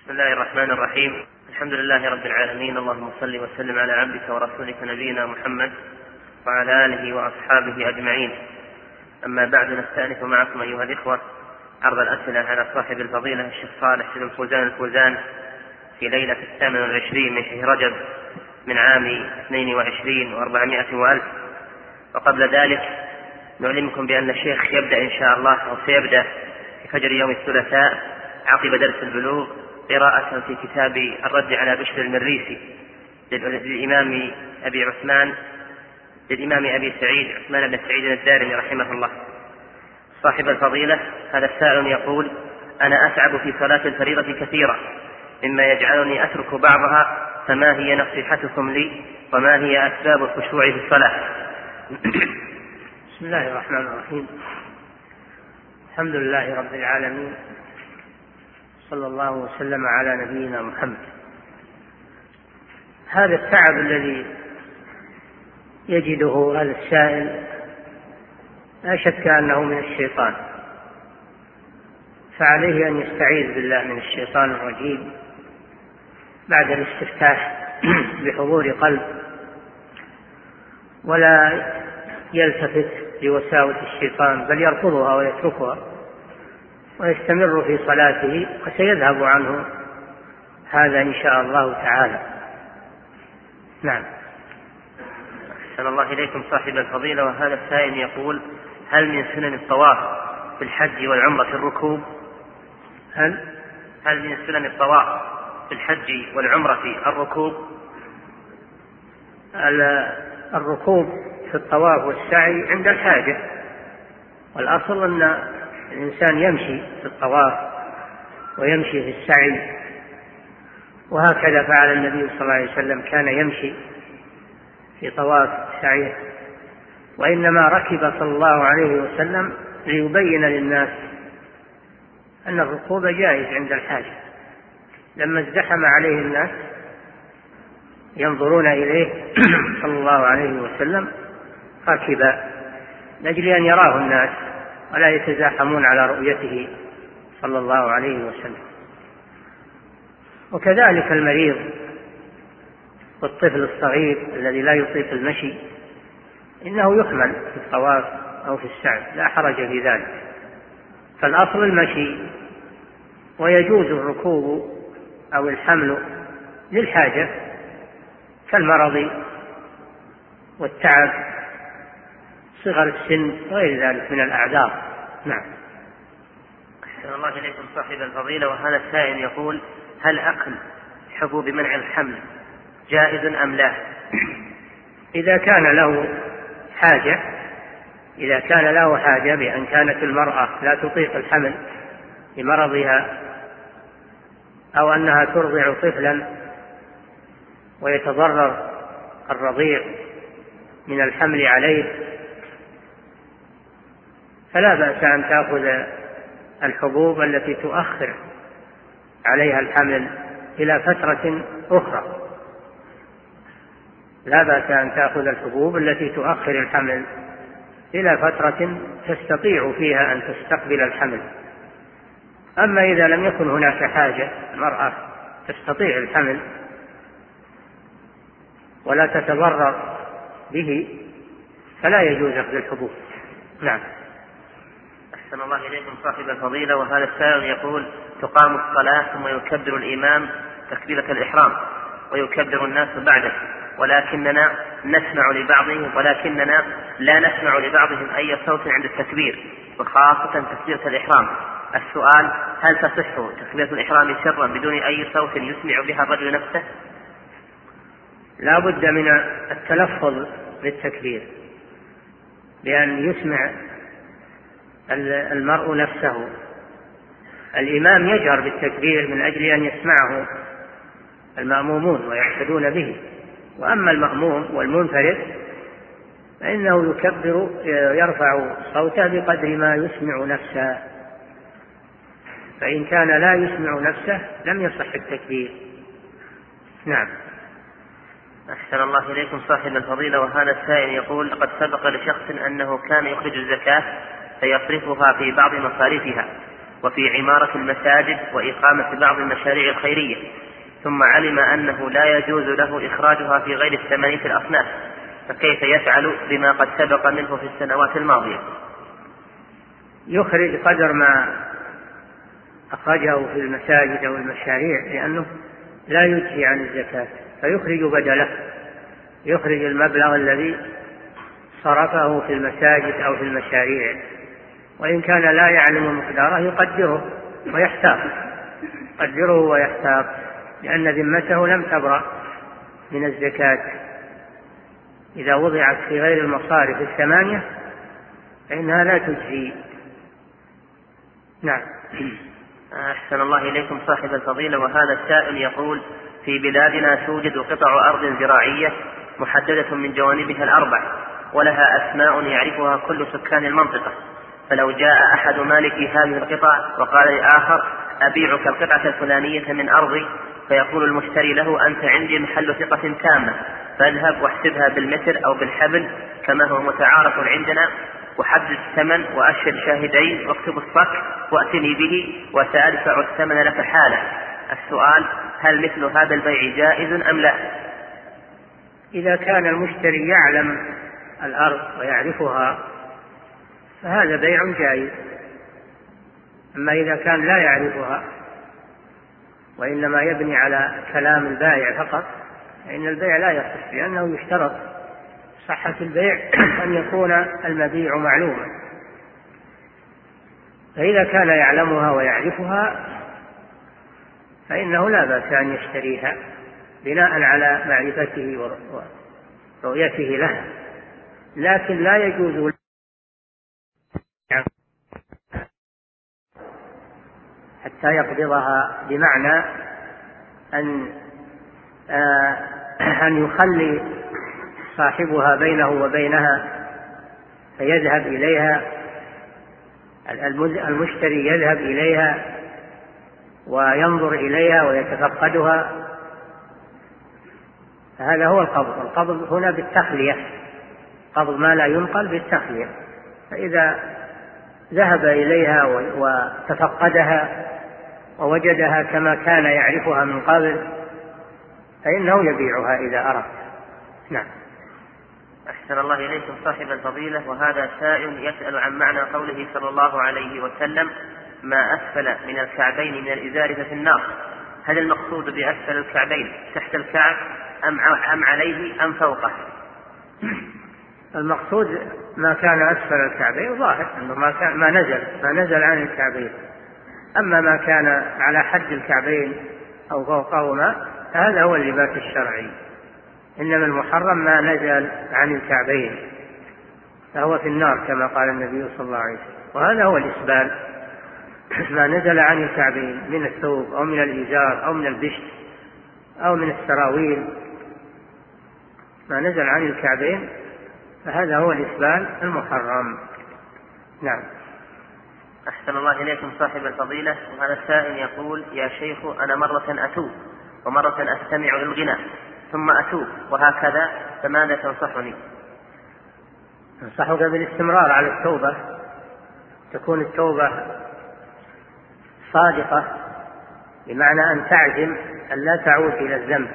بسم الله الرحمن الرحيم. الحمد لله رب العالمين، اللهم صل وسلم على عبدك ورسولك نبينا محمد وعلى آله وأصحابه أجمعين. أما بعد، نستأنف معكم أيها الإخوة عرض الأسئلة على صاحب الفضيلة الشيخ صالح بن فوزان الفوزان في ليلة 28 من شهر رجب من عام 22 و400 وألف. وقبل ذلك نعلمكم بأن الشيخ يبدأ إن شاء الله أو سيبدأ في فجر يوم الثلاثاء عقب درس البلوغ قراءة في كتاب الرد على بشر المريسي للإمام أبي سعيد عثمان بن سعيد الدارمي رحمه الله. صاحب الفضيلة هذا السائل يقول: أنا أتعب في صلاة الفريضة كثيرا مما يجعلني أترك بعضها، فما هي نصيحتكم لي وما هي أسباب الخشوع في الصلاة؟ بسم الله الرحمن الرحيم. الحمد لله رب العالمين، صلى الله وسلم على نبينا محمد. هذا التعب الذي يجده هذا السائل لا شك أنه من الشيطان، فعليه أن يستعيذ بالله من الشيطان الرجيم بعد الاستفتاح بحضور قلب، ولا يلتفت لوساوس الشيطان بل يرفضها ويتركها ويستمر في صلاته، وسيذهب عنه هذا إن شاء الله تعالى. نعم. أحسن الله إليكم صاحب الفضيلة. وهذا السائل يقول: هل من سنن الطواف في الحج والعمرة الركوب؟ هل من سنن الطواف في الحج والعمرة الركوب؟ الركوب في الطواف والسعي عند الحاجة، والأصل أن الإنسان يمشي في الطواف ويمشي في السعي، وهكذا فعل النبي صلى الله عليه وسلم، كان يمشي في طواف سعيه، وإنما ركب صلى الله عليه وسلم ليبين للناس أن الركوب جائز عند الحاجة. لما ازدحم عليه الناس ينظرون إليه صلى الله عليه وسلم ركب لأجل أن يراه الناس ولا يتزاحمون على رؤيته صلى الله عليه وسلم. وكذلك المريض والطفل الصغير الذي لا يطيق المشي إنه يحمل في الطواف أو في السعي، لا حرج في ذلك، فالأصل المشي، ويجوز الركوب أو الحمل للحاجة كالمرض والتعب، صغر السن وغير ذلك من الأعذار. نعم. أحسن الله إليكم صاحب الفضيلة. وهذا السائل يقول: هل أكل حبوب منع الحمل جائز أم لا؟ إذا كان له حاجة بأن كانت المرأة لا تطيق الحمل لمرضها، أو أنها ترضع طفلا ويتضرر الرضيع من الحمل عليه، فلا بأس أن تأخذ الحبوب التي تؤخر عليها الحمل إلى فترة أخرى. لا بأس أن تأخذ الحبوب التي تؤخر الحمل إلى فترة تستطيع فيها أن تستقبل الحمل. أما إذا لم يكن هناك حاجة، المرأة تستطيع الحمل ولا تتضرر به، فلا يجوز أخذ الحبوب. نعم. أحسن الله إليكم صاحب الفضيلة. وهذا السائل يقول: تقام الصلاة ثم يكبر الإمام تكبيرة الإحرام ويكبر الناس بعده، ولكننا لا نسمع لبعضهم أي صوت عند التكبير، وخاصة تكبيرة الإحرام. السؤال: هل تصح تكبيرة الإحرام سرا بدون أي صوت يسمع بها الرجل نفسه؟ لا بد من التلفظ بالتكبير بأن يسمع المرء نفسه. الإمام يجهر بالتكبير من أجل أن يسمعه المأمومون ويقتدون به، وأما المأموم والمنفرد فإنه يكبر يرفع صوته بقدر ما يسمع نفسه، فإن كان لا يسمع نفسه لم يصح التكبير. نعم. أحسن الله إليكم صاحب الفضيلة. وهذا السائل يقول: لقد سبق لشخص أنه كان يخرج الزكاة فيصرفها في بعض مصاريفها، وفي عمارة المساجد وإقامة بعض المشاريع الخيرية، ثم علم أنه لا يجوز له إخراجها في غير الثمانية الأصناف، فكيف يفعل بما قد سبق منه في السنوات الماضية؟ يخرج قدر ما أخرجه في المساجد أو المشاريع، لأنه لا يجزي عن الزكاة، فيخرج بدله، يخرج المبلغ الذي صرفه في المساجد أو في المشاريع، وإن كان لا يعلم مقداره يقدره ويحتاط، لأن ذمته لم تبرأ من الزكاة. إذا وضعت في غير المصارف الثمانية فإنها لا تجزي. نعم. أحسن الله إليكم صاحب الفضيلة. وهذا السائل يقول: في بلادنا توجد قطع أرض زراعية محددة من جوانبها الأربع، ولها أسماء يعرفها كل سكان المنطقة، فلو جاء أحد مالكي هذه القطع وقال لآخر: أبيعك القطعة الفلانية من أرضي، فيقول المشتري له: أنت عندي محل ثقة تامة، فاذهب واحسبها بالمتر أو بالحبل كما هو متعارف عندنا، وحدد الثمن وأشهد شاهدين واكتب الصك وأتني به وسأدفع الثمن لك حالا. السؤال: هل مثل هذا البيع جائز أم لا؟ إذا كان المشتري يعلم الأرض ويعرفها فهذا بيع جائز، أما إذا كان لا يعرفها وإنما يبني على كلام البائع فقط فإن البيع لا يصح، لأنه يشترط صحة البيع أن يكون المبيع معلوما. فإذا كان يعلمها ويعرفها فإنه لا بأس أن يشتريها بناء على معرفته ورؤيته لها، لكن لا يجوز حتى يقبضها، بمعنى أن يخلي صاحبها بينه وبينها فيذهب إليها، المشتري يذهب إليها وينظر إليها ويتفقدها، فهذا هو القبض. القبض هنا بالتخلية، قبض ما لا ينقل بالتخلية. فإذا ذهب إليها وتفقدها ووجدها كما كان يعرفها من قبل فإنه يبيعها إذا أراد. نعم. أحسن الله إليكم صاحب الفضيلة. وهذا سائل يسأل عن معنى قوله صلى الله عليه وسلم: ما أسفل من الكعبين من الإزار ففي النار. هل المقصود بأسفل الكعبين تحت الكعب أم عليه أم فوقه؟ المقصود ما كان أسفل الكعبين، ظاهر أنه ما نزل عن الكعبين. أما ما كان على حد الكعبين أو فوقهما فهذا هو اللباس الشرعي، إنما المحرم ما نزل عن الكعبين فهو في النار كما قال النبي صلى الله عليه وسلم. وهذا هو الإسبال، ما نزل عن الكعبين من الثوب أو من الإزار أو من البشت أو من السراويل، ما نزل عن الكعبين فهذا هو الإسبال المحرم. نعم. أحسن الله إليكم صاحب الفضيلة. وهذا السائل يقول: يا شيخ، أنا مرة أتوب ومرة أستمع للغناء ثم أتوب وهكذا، فماذا تنصحني؟ أنصحك بالاستمرار على التوبة، تكون التوبة صادقة، بمعنى أن تعزم أن لا تعود إلى الذنب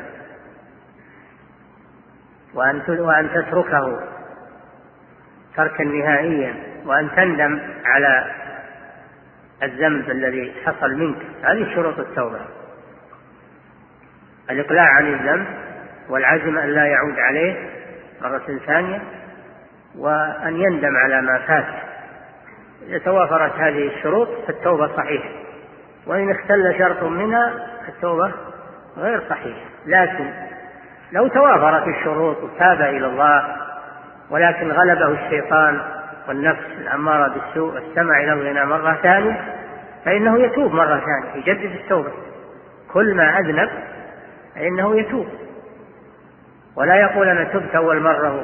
وأن تتركه تركا نهائيا، وأن تندم على الذنب الذي حصل منك. هذه شروط التوبة: الإقلاع عن الذنب، والعزم أن لا يعود عليه مرة ثانية، وأن يندم على ما فات. إذا توافرت هذه الشروط فالتوبة صحيحة، وإن اختل شرط منها التوبة غير صحيحة. لكن لو توافرت الشروط وتاب إلى الله ولكن غلبه الشيطان والنفس الأمارة بالسوء واستمع إلى الغناء مرة ثانية فإنه يتوب مرة ثانية، يجدد التوبة. كل ما أذنب فإنه يتوب، ولا يقول أنا تبت أول مرة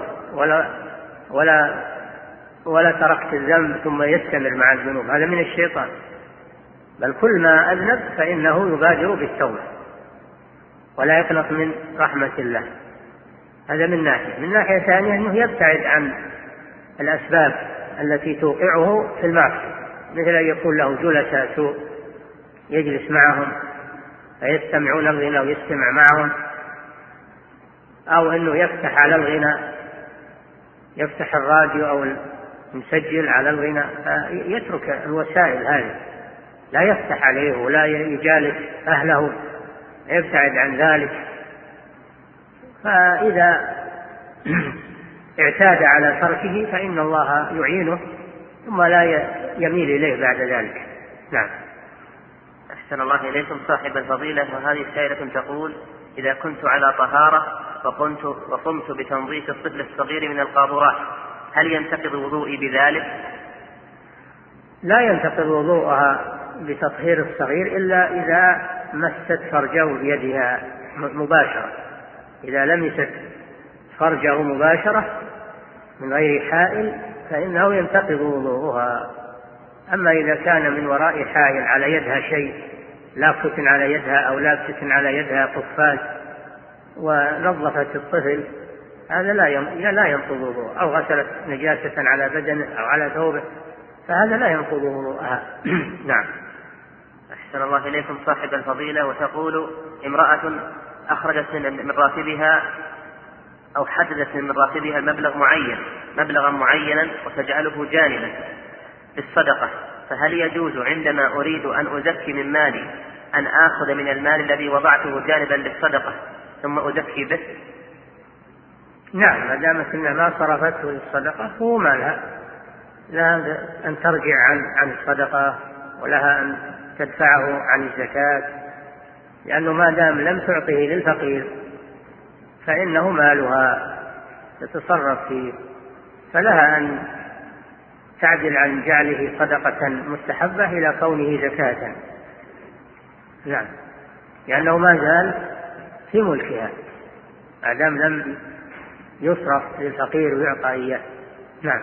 ولا تركت الذنب ثم يستمر مع الذنوب، هذا من الشيطان. بل كل ما أذنب فإنه يبادر بالتوبة ولا يقنط من رحمة الله. هذا من ناحية ثانية أنه يبتعد عن الأسباب التي توقعه في المعصية، مثل أن يكون له جلساء سوء يجلس معهم فيستمعون الغنى ويستمع معهم، أو أنه يفتح على الغنى، يفتح الراديو أو المسجل على الغنى، يترك الوسائل هذه، لا يفتح عليه ولا يجالس أهله، يبتعد عن ذلك. فإذا اعتاد على تركه فإن الله يعينه ثم لا يميل إليه بعد ذلك. نعم. أحسن الله إليكم صاحب الفضيلة. وهذه سائلة تقول: إذا كنت على طهارة وقمت بتنظيف الطفل الصغير من القاذورات هل ينتقض وضوئي بذلك؟ لا ينتقض وضوءها بتطهير الصغير إلا إذا مست فرجه بيدها مباشرة. إذا لمست فرجه مباشرة من غير حائل فإنه ينتقض وضوءها. أما إذا كان من وراء حائل على يدها شيء، لافت على يدها أو لابسة على يدها قفاز ونظفت الطفل، هذا لا ينقض وضوءه، أو غسلت نجاسة على بدنه أو على ثوبه، فهذا لا ينقض وضوءها. نعم. أحسن الله إليكم صاحب الفضيلة. وتقول: امرأة أخرجت من راتبها أو حددت من راتبها مبلغا معينا وتجعله جانبا بالصدقة، فهل يجوز عندما أريد أن أزكي من مالي أن آخذ من المال الذي وضعته جانبا للصدقة ثم أزكي به؟ نعم، ما دامت أنها ما صرفته للصدقة هو مالها، لا أن ترجع عن الصدقة ولها أن تدفعه عن الزكاة، لأنه ما دام لم تعطه للفقير فإنه مالها تتصرف فيه، فلها أن تعدل عن جعله صدقة مستحبة إلى كونه زكاة. نعم، لأنه ما زال في ملكها ما دام لم يصرف للفقير ويعطى إياه. نعم.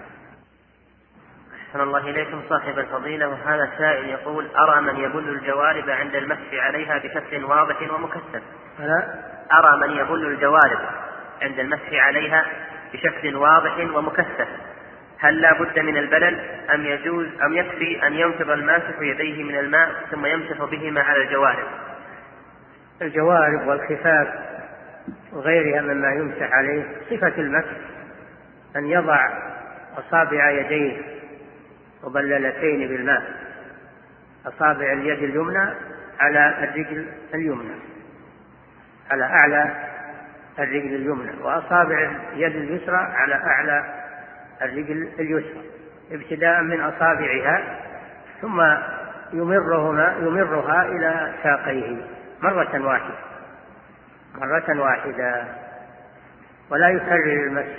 أحسن الله إليكم صاحب الفضيلة. وهذا سائل يقول: أرى من يبل الجوارب عند المسح عليها بشكل واضح ومكثف. أرى من يبل الجوارب عند المسح عليها بشكل واضح ومكثف، هل لا بد من البلل أم يكفي أن ينفض الماسح يديه من الماء ثم يمسح بهما على الجوارب؟ الجوارب والخفاف وغيرها مما يمسح عليه صفة المسح أن يضع أصابع يديه مبللتين بالماء، أصابع اليد اليمنى على الرجل اليمنى، على أعلى الرجل اليمنى، وأصابع اليد اليسرى على أعلى الرجل اليسرى، ابتداء من أصابعها ثم يمرها إلى ساقيه مرة واحدة، ولا يكرر المسح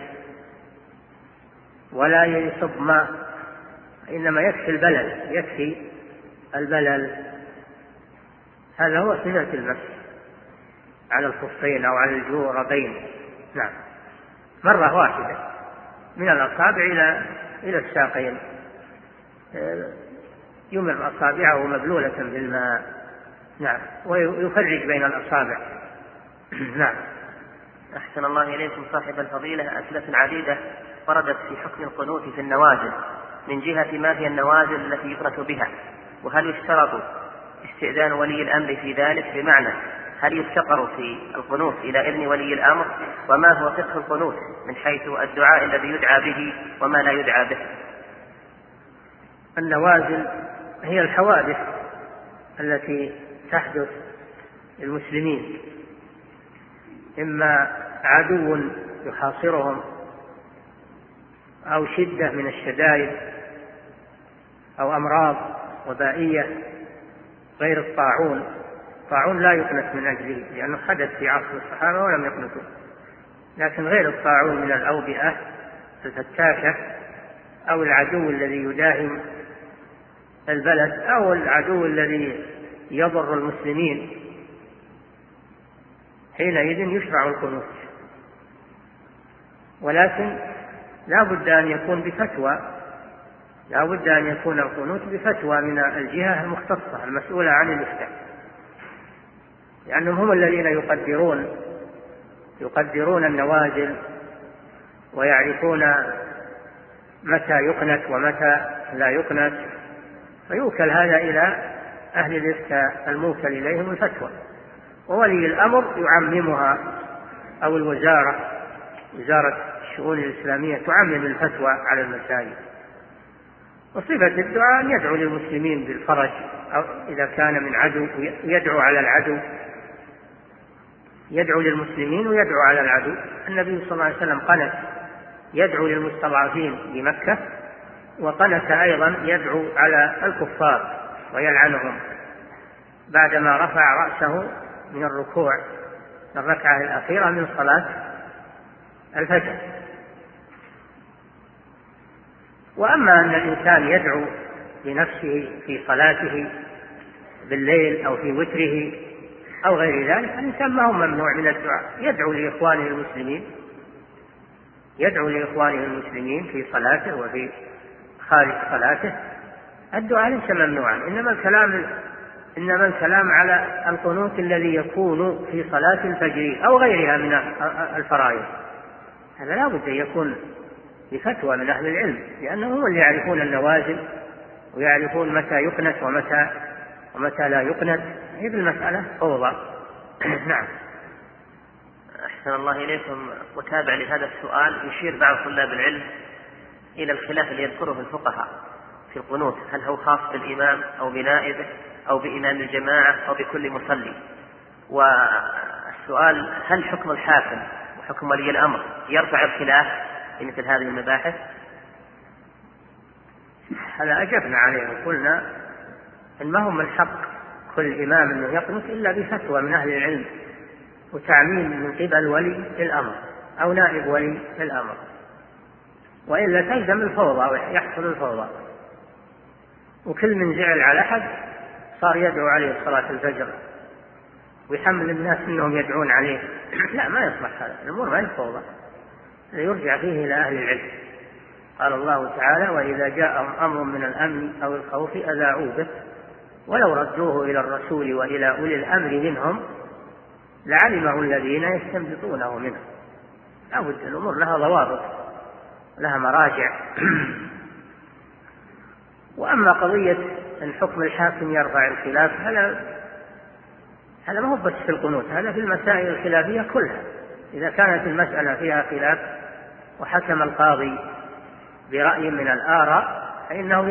ولا يصب ماء، إنما يكفي البلل. هذا هو صفة المسح على الخفين أو على الجوربين. نعم، مرة واحدة من الأصابع إلى الساقين، يمر أصابعه مبلولة بالماء. نعم، ويفرج بين الأصابع. نعم. أحسن الله إليكم صاحب الفضيلة. أسئلة عديدة وردت في حكم القنوت في النوازل، من جهة ما هي النوازل التي يقنت بها، وهل يشترط استئذان ولي الأمر في ذلك، بمعنى هل يفتقر في القنوت إلى إذن ولي الأمر، وما هو فقه القنوت من حيث الدعاء الذي يدعى به وما لا يدعى به؟ النوازل هي الحوادث التي تحدث للمسلمين، إما عدو يحاصرهم أو شدة من الشدائد أو أمراض وبائية غير الطاعون. الطاعون لا يقنت من أجله لأنه حدث في عصر الصحابة ولم يقنتوا، لكن غير الطاعون من الأوبئة الفتاشة أو العدو الذي يداهم البلد أو العدو الذي يضر المسلمين، حينئذ يشرع القنوت، ولكن لا بد أن يكون بفتوى، لا بد أن يكون القنوت بفتوى من الجهة المختصة المسؤولة عن الإفتاء، لأنهم هم الذين يقدرون النوازل ويعرفون متى يقنت ومتى لا يقنت، فيوكل هذا إلى أهل الإفتاء الموكل إليهم الفتوى، وولي الأمر يعممها، أو وزارة الشؤون الإسلامية تعمم الفتوى على المساجد. وصفة الدعاء أن يدعو للمسلمين بالفرج، أو إذا كان من عدو يدعو على العدو، يدعو للمسلمين ويدعو على العدو. النبي صلى الله عليه وسلم قنت يدعو للمستضعفين بمكة، وقنت أيضا يدعو على الكفار ويلعنهم بعدما رفع رأسه من الركوع في الركعة الأخيرة من صلاة الفجر. وأما أن الإنسان يدعو لنفسه في صلاته بالليل أو في وتره أو غير ذلك، الإنسان ما هو ممنوع من الدعاء، يدعو لإخوانه المسلمين في صلاته وفي خارج صلاته. الدعاء ليس ممنوعا، إنما الكلام على القنوت الذي يكون في صلاة الفجر أو غيرها من الفرائض، هذا لا بد أن يكون بفتوى من أهل العلم، لأنهم هم اللي يعرفون النوازل ويعرفون متى يقنت ومتى لا يقنت. هذه المسألة فوضى. نعم. أحسن الله إليكم. متابع لهذا السؤال، يشير بعض طلاب العلم إلى الخلاف اللي يذكره الفقهاء في القنوت، هل هو خاص بالإمام أو بنائبه أو بإمام الجماعة أو بكل مصلي؟ والسؤال: هل حكم الحاكم وحكم ولي الأمر يرفع الخلاف في مثل هذه المباحث؟ هذا أجبنا عليه وقلنا إن ما هو من حق كل إمام أنه يقنت إلا بفتوى من أهل العلم وتعميم من قبل ولي الأمر أو نائب ولي الأمر، وإلا تلزم الفوضى ويحصل الفوضى، وكل من زعل على أحد صار يدعو عليه صلاة الفجر ويحمل الناس أنهم يدعون عليه. لا، ما يصلح هذا، الأمور ما يفوضى، يرجع فيه إلى أهل العلم. قال الله تعالى: وإذا جاءهم أمر من الأمن أو الخوف أذاعوا به ولو ردوه إلى الرسول وإلى أولي الأمر منهم لعلمه الذين يستنبطونه منه. لا بد، الأمور لها ضوابط، لها مراجع. وأما قضية أن حكم الحاكم يرفع الخلاف، هذا ما هو بس في القنوت، هذا في المسائل الخلافية كلها. إذا كانت المسألة فيها خلاف وحكم القاضي برأي من الآراء فإنه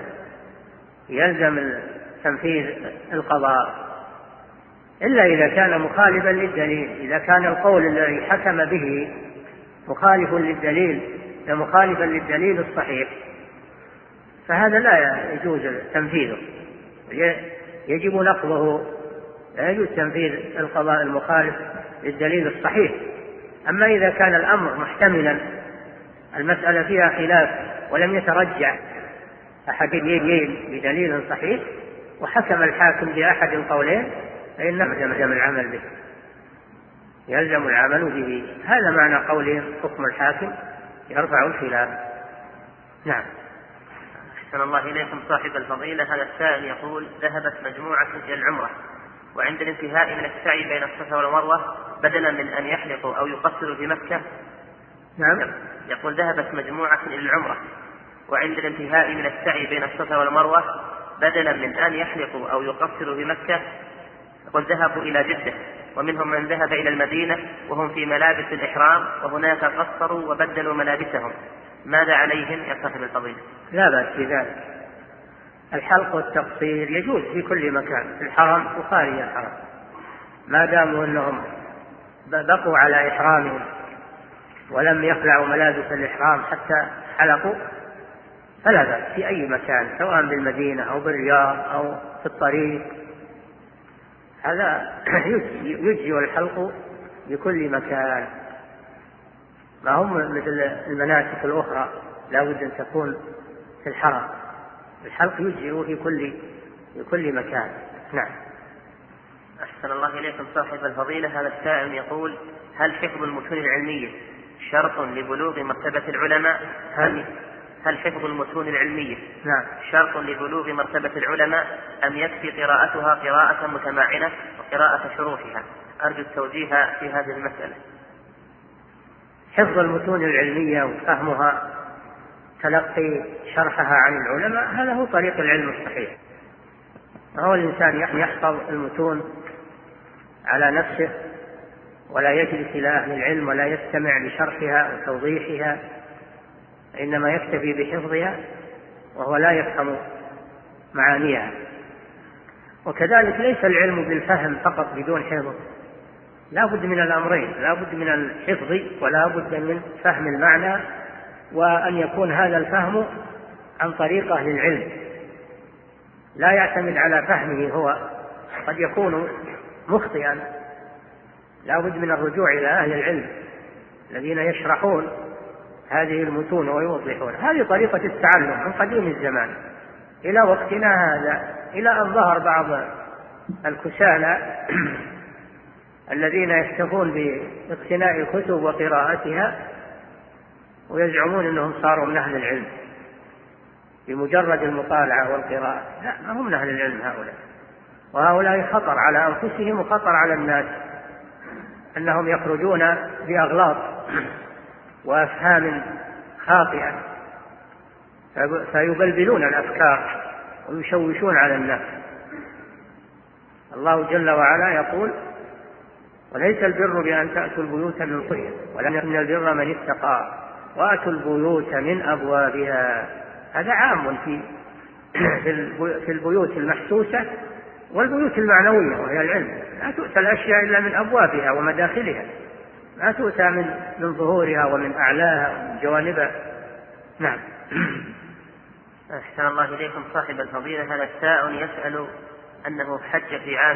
يلزم تنفيذ القضاء، إلا إذا كان مخالفا للدليل. إذا كان القول الذي حكم به مخالف للدليل مخالفا للدليل الصحيح فهذا لا يجوز تنفيذه، يجب نقضه، لا يجوز تنفيذ القضاء المخالف للدليل الصحيح. أما إذا كان الأمر محتملا، المسألة فيها خلاف ولم يترجع أحد بدليل صحيح وحكم الحاكم بأحد القولين فإنه يلزم العمل به، يلزم العمل به. هذا معنى قولهم حكم الحاكم يرفع الخلاف. نعم. أحسن الله إليكم صاحب الفضيلة. هذا السائل يقول: ذهبت مجموعة إلى العمرة، وعند الانتهاء من السعي بين الصفا والمروة بدلا من أن يحلقوا أو يقصروا في مكة. نعم. يقول: ذهبت مجموعة إلى العمرة، وعند الانتهاء من السعي بين الصفا والمروة بدلا من أن يحلقوا أو يقصروا في مكة يقول ذهبوا إلى جدة، ومنهم من ذهب إلى المدينة وهم في ملابس الإحرام، وهناك قصروا وبدلوا ملابسهم، ماذا عليهم يا صاحب الفضيلة؟ لا بأس بذلك، الحلق والتقصير يجوز في كل مكان، في الحرم وخارج الحرم، ما داموا أنهم بقوا على إحرامهم ولم يخلعوا ملابس الإحرام حتى حلقوا فلا بأس في أي مكان، سواء بالمدينة أو بالرياض أو في الطريق، هذا يجزي الحلق بكل مكان. ما هم مثل المناسك الأخرى لا بد أن تكون في الحرم، الحلق يجزي في كل مكان. نعم. أحسن الله إليكم صاحب الفضيلة. هذا السائل يقول: هل حفظ المتون العلمية شرط لبلوغ مرتبة العلماء؟ هل حفظ المتون العلمية نعم شرط لبلوغ مرتبة العلماء أم يكفي قراءتها قراءة متمعنة وقراءة شروحها؟ أرجو التوجيه في هذه المسألة. حفظ المتون العلمية وفهمها تلقي شرحها عن العلماء، هذا هو طريق العلم الصحيح. هو الإنسان يحفظ المتون على نفسه ولا يجلس إلى أهل العلم ولا يستمع لشرحها وتوضيحها، إنما يكتفي بحفظها وهو لا يفهم معانيها. وكذلك ليس العلم بالفهم فقط بدون حفظ، لا بد من الأمرين، لا بد من الحفظ ولا بد من فهم المعنى، وأن يكون هذا الفهم عن طريق أهل العلم، لا يعتمد على فهمه هو، قد يكون مخطئا. لا بد من الرجوع إلى أهل العلم الذين يشرحون هذه المتون ويوضحون. هذه طريقة التعلم من قديم الزمان إلى وقتنا هذا، إلى أن ظهر بعض الكسالى الذين يكتفون باقتناء الكتب وقراءتها ويزعمون أنهم صاروا من أهل العلم بمجرد المطالعة والقراءة. لا، ما هم من أهل العلم هؤلاء، وهؤلاء خطر على أنفسهم وخطر على الناس، أنهم يخرجون بأغلاط وأفهام خاطئة فيبلبلون الأفكار ويشوشون على الناس. الله جل وعلا يقول: وليس البر بأن تأتوا البيوت من ظهورها ولكن البر من اتقى وأتوا البيوت من أبوابها. هذا عام في البيوت المحسوسة والبيوت المعنوية وهي العلم. لا تؤتى الأشياء إلا من أبوابها ومداخلها، لا تؤتى من ظهورها ومن أعلاها ومن جوانبها. نعم. أحسن الله إليكم صاحب الفضيلة. هذا السائل يسأل أنه حج في عام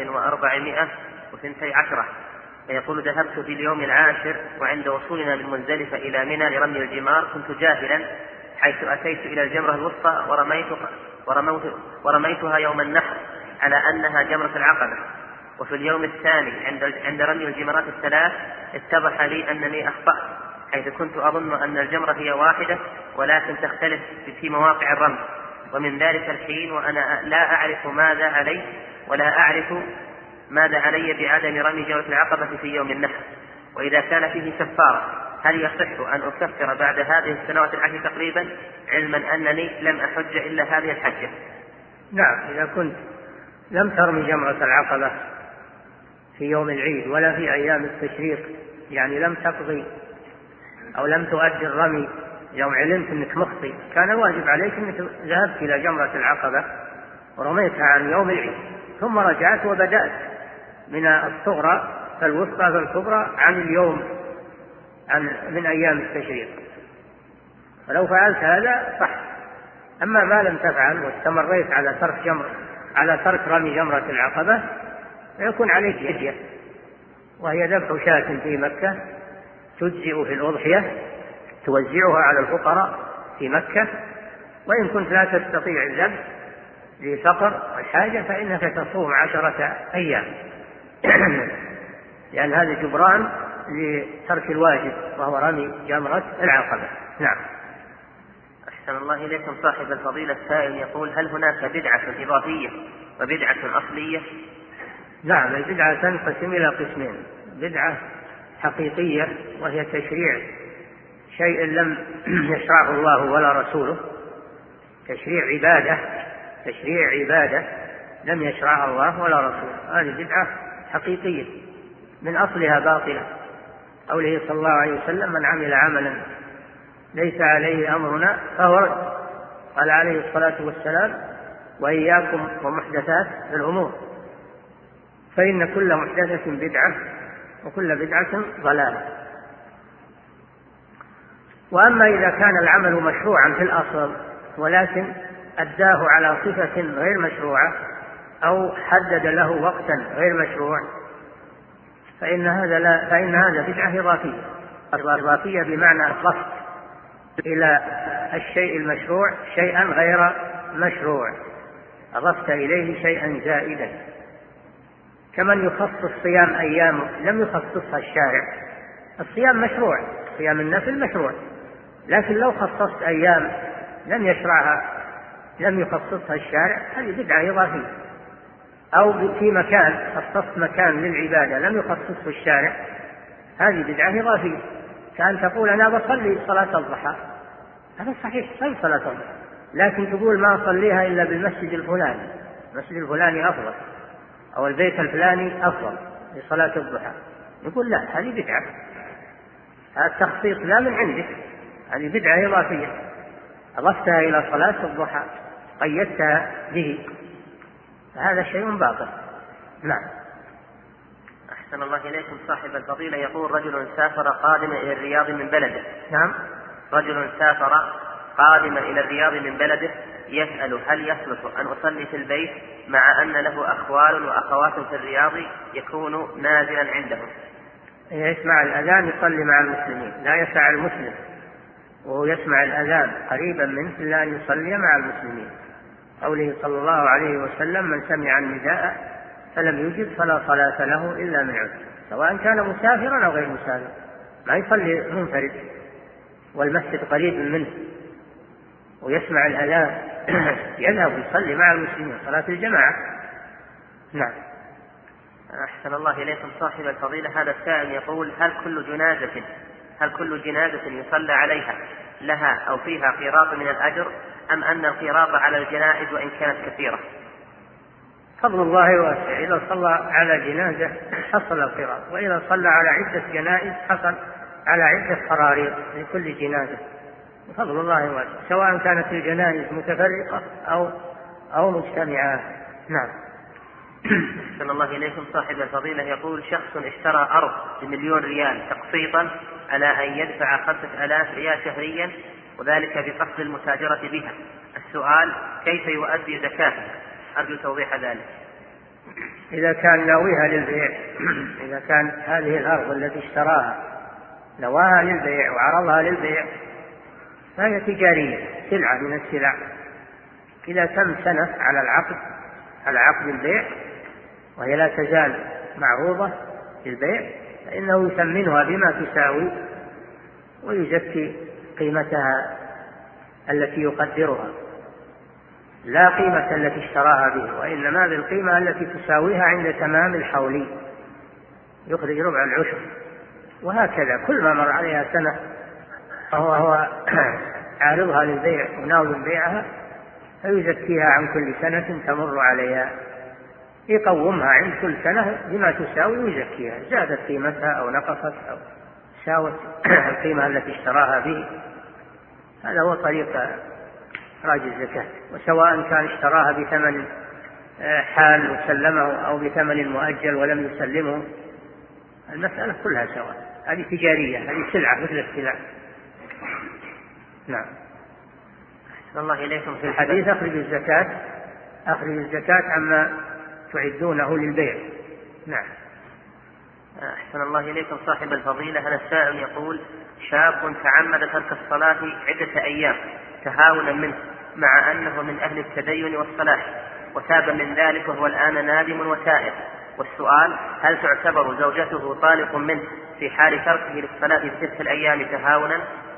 1412، فيقول: ذهبت في اليوم العاشر، وعند وصولنا من مزدلفة إلى منى لرمي الجمار كنت جاهلا، حيث أتيت إلى الجمرة الوسطى ورميتها يوم النحر على أنها جمرة العقبة. وفي اليوم الثاني عند رمي الجمرات الثلاث اتضح لي أنني أخطأت، حيث كنت أظن أن الجمرة هي واحدة ولكن تختلف في مواقع الرمي، ومن ذلك الحين وأنا لا أعرف ماذا علي ولا أعرف ماذا علي بعدم رمي جمرة العقبة في يوم النحر، وإذا كان فيه كفارة هل يصح أن أكفر بعد هذه السنوات العشر تقريبا، علما أنني لم أحج إلا هذه الحجة؟ نعم، إذا كنت لم ترمي جمرة العقبة في يوم العيد ولا في أيام التشريق، يعني لم تقضي أو لم تؤدي الرمي يوم علمت أنك مخطئ، كان الواجب عليك أنك ذهبت إلى جمرة العقبة ورميتها عن يوم العيد، ثم رجعت وبدأت من الصغرى فالوسطى فالكبرى عن اليوم من أيام التشريق. ولو فعلت هذا صح. أما ما لم تفعل واستمريت على ترك رمي جمرة العقبة فيكون عليك فدية، وهي ذبح شاة في مكة تجزئ في الأضحية توزعها على الفقراء في مكة، وإن كنت لا تستطيع الذبح لفقر والحاجة فإنك تصوم 10 أيام لأن هذا جبران لترك الواجب وهو رمي جمرة العقبة. نعم. أحسن الله إليكم صاحب الفضيلة. السائل يقول: هل هناك بدعة إضافية وبدعة أصلية؟ نعم، البدعة تنقسم إلى قسمين: بدعة حقيقية وهي تشريع شيء لم يشرعه الله ولا رسوله، تشريع عبادة لم يشرعها الله ولا رسوله، هذه بدعة حقيقية من أصلها باطلة. قوله صلى الله عليه وسلم: من عمل عملا ليس عليه أمرنا فهو رد. قال عليه الصلاة والسلام: وإياكم ومحدثات الأمور، فإن كل محدثة بدعة وكل بدعة ضلالة. وأما إذا كان العمل مشروعا في الأصل ولكن أداه على صفة غير مشروعة أو حدد له وقتا غير مشروع فإن هذا بدعة إضافية بمعنى أضفت إلى الشيء المشروع شيئا غير مشروع، أضفت إليه شيئا زائدا، كمن يخصص صيام أيام لم يخصصها الشارع. الصيام مشروع، صيام النفل مشروع، لكن لو خصصت أيام لم يخصصها الشارع هذه بدعة إضافية. أو في مكان خصصت مكان للعبادة لم يخصصه الشارع هذه بدعة إضافية، كأن تقول: أنا بصلي صلاة الضحى، هذا صحيح صلي صلاة الضحى، لكن تقول ما أصليها إلا بالمسجد الفلاني، المسجد الفلاني أفضل أو البيت الفلاني أفضل لصلاة الضحى، يقول لا، هذه بدعة، هذا التخصيص لا من عندك، هذه بدعة إضافية أضفتها إلى صلاة الضحى قيدتها به، فهذا شيء باطل. نعم. أحسن الله إليكم. صاحب الفضيلة يقول رجل سافر قادما إلى الرياض من بلده. نعم. رجل سافر قادما إلى الرياض من بلده يسأل هل يصلح أن أصلي في البيت مع أن له أخوال وأخوات في الرياض يكون نازلا عندهم؟ يسمع الأذان يصلي مع المسلمين، لا يسع المسلم وهو يسمع الأذان قريبا منه إلا أن يصلي مع المسلمين، قوله صلى الله عليه وسلم من سمع النداء فلم يجب فلا صلاة له إلا من عذر، سواء كان مسافرا أو غير مسافر، ما يصلي منفرد والمسجد قريب منه ويسمع الأذان يذهب يصلي مع المسلمين صلاة الجماعة. نعم. أحسن الله إليكم. صاحب الفضيلة هذا السائل يقول هل كل جنازة يصلى عليها لها أو فيها قيراط من الأجر، أم أن القيراط على الجنائز وإن كانت كثيرة؟ فضل الله واسع، إذا صلى على جنازة حصل القيراط، وإذا صلى على عدة جنائز حصل على عدة قراريط لكل جنازة، فضل الله واسع، سواء كانت الجنائز متفرقة أو مجتمعة. نعم. أحسن الله إليكم. صاحب الفضيلة يقول شخص اشترى أرض ب1,000,000 ريال تقسيطا على أن يدفع 5,000 ريال شهريا، وذلك بقصد المتاجرة بها. السؤال كيف يؤدي زكاته؟ أرجو توضيح ذلك. إذا كان ناويها للبيع، إذا كان هذه الأرض التي اشتراها نواها للبيع وعرضها للبيع فهي تجارية، سلعة من السلع، إذا تم سنة على عقد البيع وهي لا تزال معروضة للبيع فإنه يثمنها بما تساوي ويزكي قيمتها التي يقدرها، لا قيمة التي اشتراها به، وإنما بالقيمة التي تساويها عند تمام الحول يخرج ربع العشر، وهكذا كل ما مر عليها سنة فهو عارضها للبيع وناوي بيعها فيزكيها عن كل سنة تمر عليها، يقومها عند كل سنة بما تساوي ويزكيها، زادت قيمتها أو نقصت أو ساوت القيمة التي اشتراها به. هذا هو طريق إخراج الزكاة، وسواء كان اشتراها بثمن حال وسلمه أو بثمن مؤجل ولم يسلمه، المسألة كلها سواء، هذه تجارية، هذه سلعة مثل السلع. نعم. أحسن الله إليكم. في الحديث أخرج الزكاة عما تعدونه للبيع. نعم. أحسن الله إليكم. صاحب الفضيلة هذا السائل يقول شاب تعمد ترك الصلاة عدة أيام تهاونا منه مع أنه من أهل التدين والصلاح، وتاب من ذلك وهو الآن نادم وتائب، والسؤال هل تعتبر زوجته طالق منه في حال تركه للصلاة في تلك الأيام تهاونا؟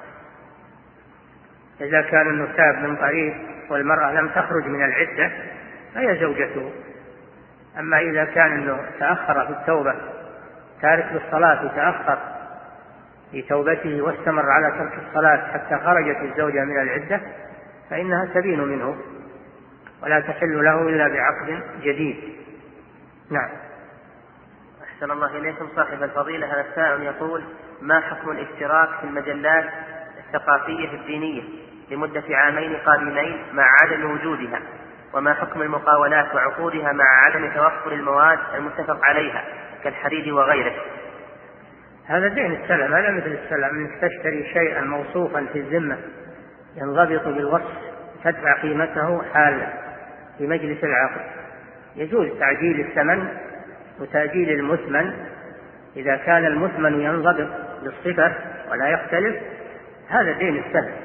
إذا كان أنه تاب من قريب والمرأة لم تخرج من العدة فهي زوجته، أما إذا كان أنه تأخر في التوبة، تارك للصلاة تأخر في توبته واستمر على ترك الصلاة حتى خرجت الزوجة من العدة فإنها تبين منه ولا تحل له إلا بعقد جديد. نعم. أحسن الله إليكم. صاحب الفضيلة هذا السائل يقول ما حكم الاشتراك في المجلات الثقافية الدينية لمدة 2 عام قادمين مع عدم وجودها، وما حكم المقاولات وعقودها مع عدم توفر المواد المتفق عليها كالحديد وغيره؟ هذا دين السلم، هذا مثل السلم، انك تشتري شيئا موصوفا في الذمة ينضبط بالوصف تدفع قيمته حالا في مجلس العقد، يجوز تعجيل الثمن وتأجيل المثمن إذا كان المثمن ينضبط بالصفة ولا يختلف، هذا دين السلم،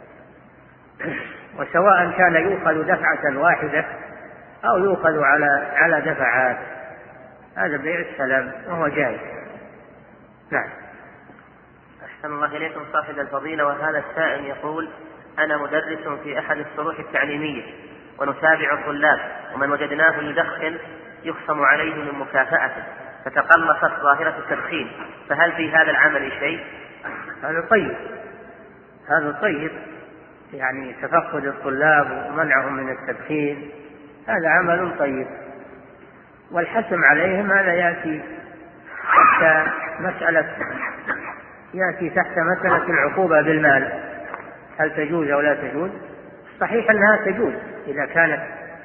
وسواء كان يؤخذ دفعة واحدة أو يؤخذ على دفعات، هذا بيع السلام وهو جائز. نعم. أحسن الله إليكم. صاحب الفضيلة وهذا السائل يقول أنا مدرس في أحد الصروح التعليمية ونتابع الطلاب، ومن وجدناه يدخن يخصم عليه من مكافأته، فتقلصت ظاهرة التدخين، فهل في هذا العمل شيء؟ هذا طيب يعني تفقد الطلاب ومنعهم من التدخين، هذا عمل طيب. والحسم عليهم هذا يأتي تحت مسألة العقوبة بالمال، هل تجوز أو لا تجوز؟ صحيح أنها تجوز إذا كانت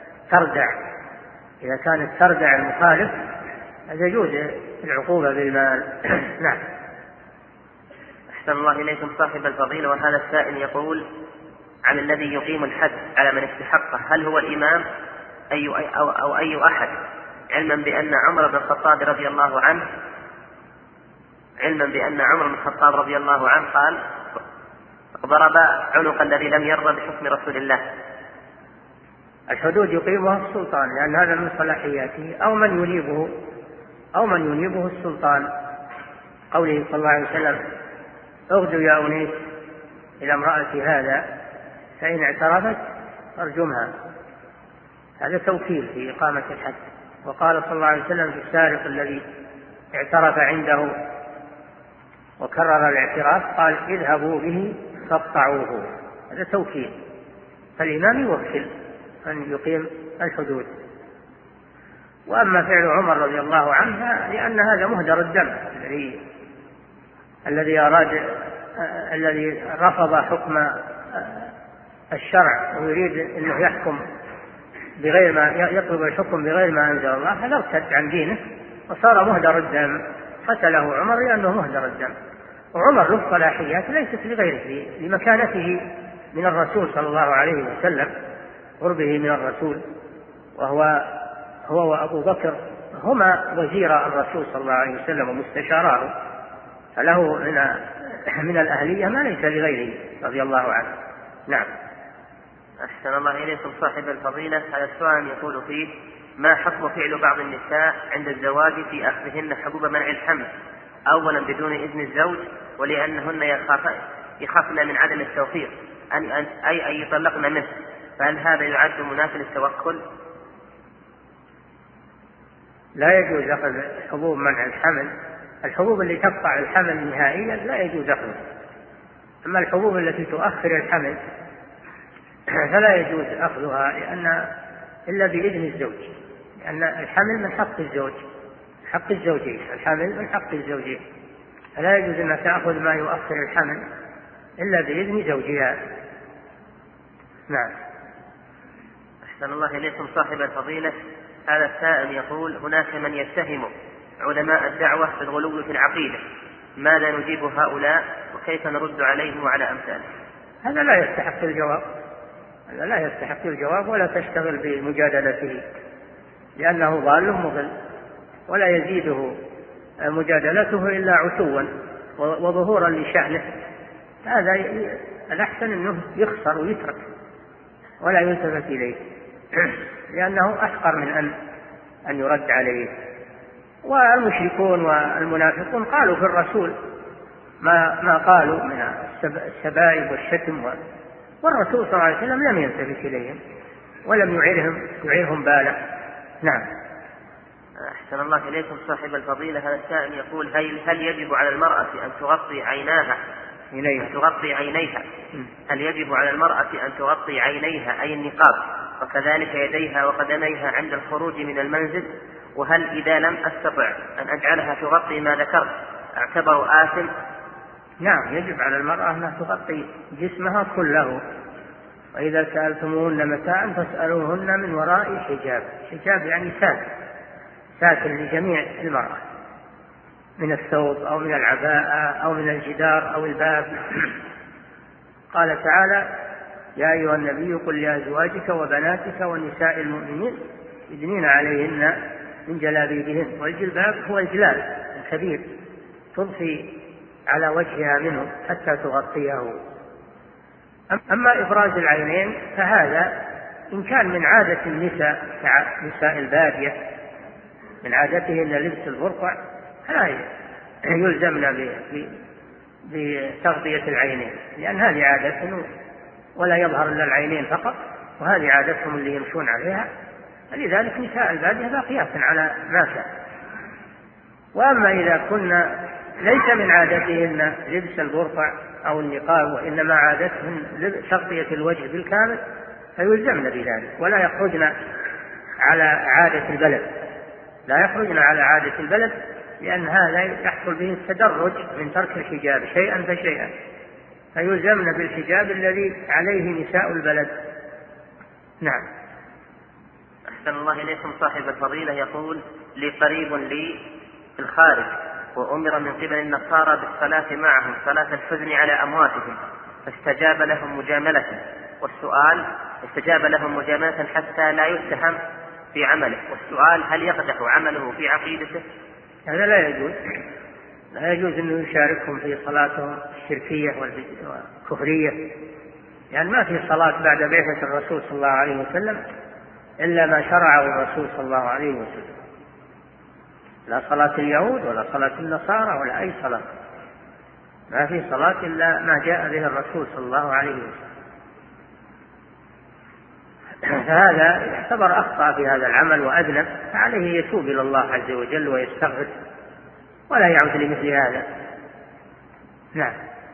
تردع المخالف، تجوز العقوبة بالمال. نعم. أحسن الله إليكم صاحب الفضيلة. وهذا السائل يقول عن الذي يقيم الحد على من استحقه، هل هو الإمام أو أي أحد، علما بأن عمر بن الخطاب رضي الله عنه قال ضرب عنق الذي لم يرضى بحكم رسول الله. الحدود يقيمها السلطان، لأن هذا من صلاحياته، أو من ينيبه السلطان. قوله صلى الله عليه وسلم اغدوا يا أنيس إلى امرأة هذا فإن اعترفت فارجمها، هذا توكيل في إقامة الحد. وقال صلى الله عليه وسلم في السارق الذي اعترف عنده وكرر الاعتراف قال اذهبوا به فاقطعوه، هذا توكيل. فالإمام يوكل أن يقيم الحدود. وأما فعل عمر رضي الله عنه لأن هذا مهدر الدم الذي رفض حكم الشرع ويريد أنه يحكم بغير ما يطلب الحكم بغير ما أنزل الله، هذا ارتد عن دينه وصار مهدر الدم، قتله عمر لأنه مهدر الدم. وعمر له صلاحيات ليست لغيره، لمكانته من الرسول صلى الله عليه وسلم، قربه من الرسول، هو وأبو بكر هما وزير الرسول صلى الله عليه وسلم ومستشاراه، فله من الأهلية ما ليس لغيره رضي الله عنه. نعم. أحسن الله إليكم صاحب الفضيلة. هذا السؤال يقول فيه ما حكم فعل بعض النساء عند الزواج في أخذهن حبوب منع الحمل، أولا بدون إذن الزوج ولأنهن يخافن من عدم التوفيق أن يطلقن منه، فهل هذا يعد منافٍ للتوكل؟ لا يجوز أخذ حبوب منع الحمل. الحبوب اللي تقطع الحمل نهائيا لا يجوز أخذها، أما الحبوب التي تؤخر الحمل فلا يجوز أخذها إلا بإذن الزوج، لأن الحمل من حق الزوجين، الحمل من حق الزوجين، فلا يجوز أن تأخذ ما يؤخر الحمل إلا بإذن زوجها. نعم. أحسن الله إليكم صاحب الفضيلة. هذا السائل يقول هناك من يتهم علماء الدعوة بالغلو في العقيدة، ماذا نجيب هؤلاء وكيف نرد عليهم وعلى أمثاله؟ هذا لا يستحق الجواب ولا تشتغل بمجادلته، لأنه ضال مضل، ولا يزيده مجادلته إلا عتوا وظهورا لشأنه. هذا الأحسن أنه يخسر ويترك ولا يلتفت إليه، لأنه أحقر من أن يرد عليه. والمشركون والمنافقون قالوا في الرسول ما قالوا من السبائب والشتم، والرسول صلى الله عليه وسلم لم يلتفت إليهم ولم يعيرهم باله. نعم. أحسن الله إليكم صاحب الفضيلة. هذا السائل يقول هل يجب على المرأة أن تغطي عينيها؟ هل يجب على المرأة أن تغطي عينيها أي النقاب، وكذلك يديها وقدميها عند الخروج من المنزل؟ وهل إذا لم أستطع أن أجعلها تغطي ما ذكرت أعتبر آثم؟ نعم، يجب على المرأة أن تغطي جسمها كله، وإذا سألتموهن متاعا فاسألوهن من وراء حجاب يعني ساتر لجميع المرأة من الثوب أو من العباءة أو من الجدار أو الباب. قال تعالى يا أيها النبي قل لأزواجك وبناتك ونساء المؤمنين يدنين عليهن من جلابيبهن، والجلباب هو الجلال الكبير تضفي على وجهها منه حتى تغطيه. أما إبراز العينين فهذا إن كان من عادة النساء نساء البادية من عادتهن لبس البرقع فلا يلزمن بتغطية العينين، لأن هذه عادتهم ولا يظهر إلا العينين فقط، وهذه عادتهم اللي يمشون عليها، فلذلك نساء البادية باقيات على ما كان. وأما إذا كنا ليس من عادتهن لبس البرقع أو النقاب، وإنما عادتهن تغطية الوجه بالكامل، فيلزمن بذلك ولا يخرجن على عادة البلد، لا يخرجن على عادة البلد، لأن هذا يحصل به التدرج من ترك الحجاب شيئا فشيئا، فيلزمن بالحجاب الذي عليه نساء البلد. نعم. أحسن الله إليكم. صاحب الفضيلة يقول: لي قريب لي في الخارج وأمر من قبل النصارى بالصلاة معهم صلاة الحزن على أمواتهم، فاستجاب لهم مجاملة، والسؤال استجاب لهم مجاملة حتى لا يتهم في عمله، والسؤال: هل يقدح عمله في عقيدته؟ هذا لا يجوز، لا يجوز أنه يشاركهم في صلاتهم الشركية والكفرية، يعني ما في صلاة بعد بعثة الرسول صلى الله عليه وسلم إلا ما شرعه الرسول صلى الله عليه وسلم، لا صلاة اليهود ولا صلاة النصارى ولا أي صلاة، ما في صلاة إلا ما جاء به الرسول صلى الله عليه وسلم. فهذا يعتبر أخطأ في هذا العمل وأذنب، فعليه يتوب إلى الله عز وجل ويستغفر ولا يعود لمثل هذا. نعم.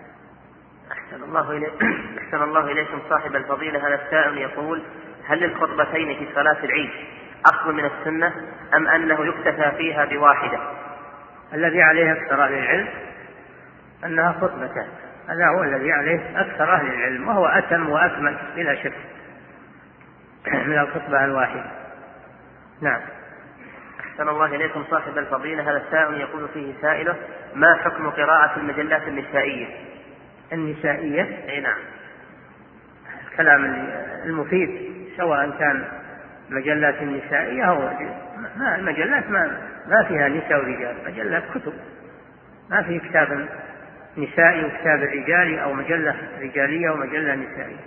أحسن الله إليكم. صاحب الفضيلة هذا السائل يقول: هل للخطبتين في صلاة العيد أصل من السنة أم أنه يكتفى فيها بواحدة؟ الذي عليه أكثر أهل العلم أنها خطبتان، هذا هو الذي عليه أكثر أهل العلم، وهو أتم وأكمل بلا شك من الخطبة الواحدة. نعم. أحسن الله إليكم. صاحب الفضيلة هذا السائل يقول فيه سائله: ما حكم قراءة المجلات النسائية؟ النسائية؟ أي نعم. الكلام المفيد، سواء كان مجلات النسائية أو المجلات ما فيها نساء ورجال، مجلات كتب، ما في كتاب نسائي وكتاب رجالي أو مجلة رجالية ومجلة نسائية.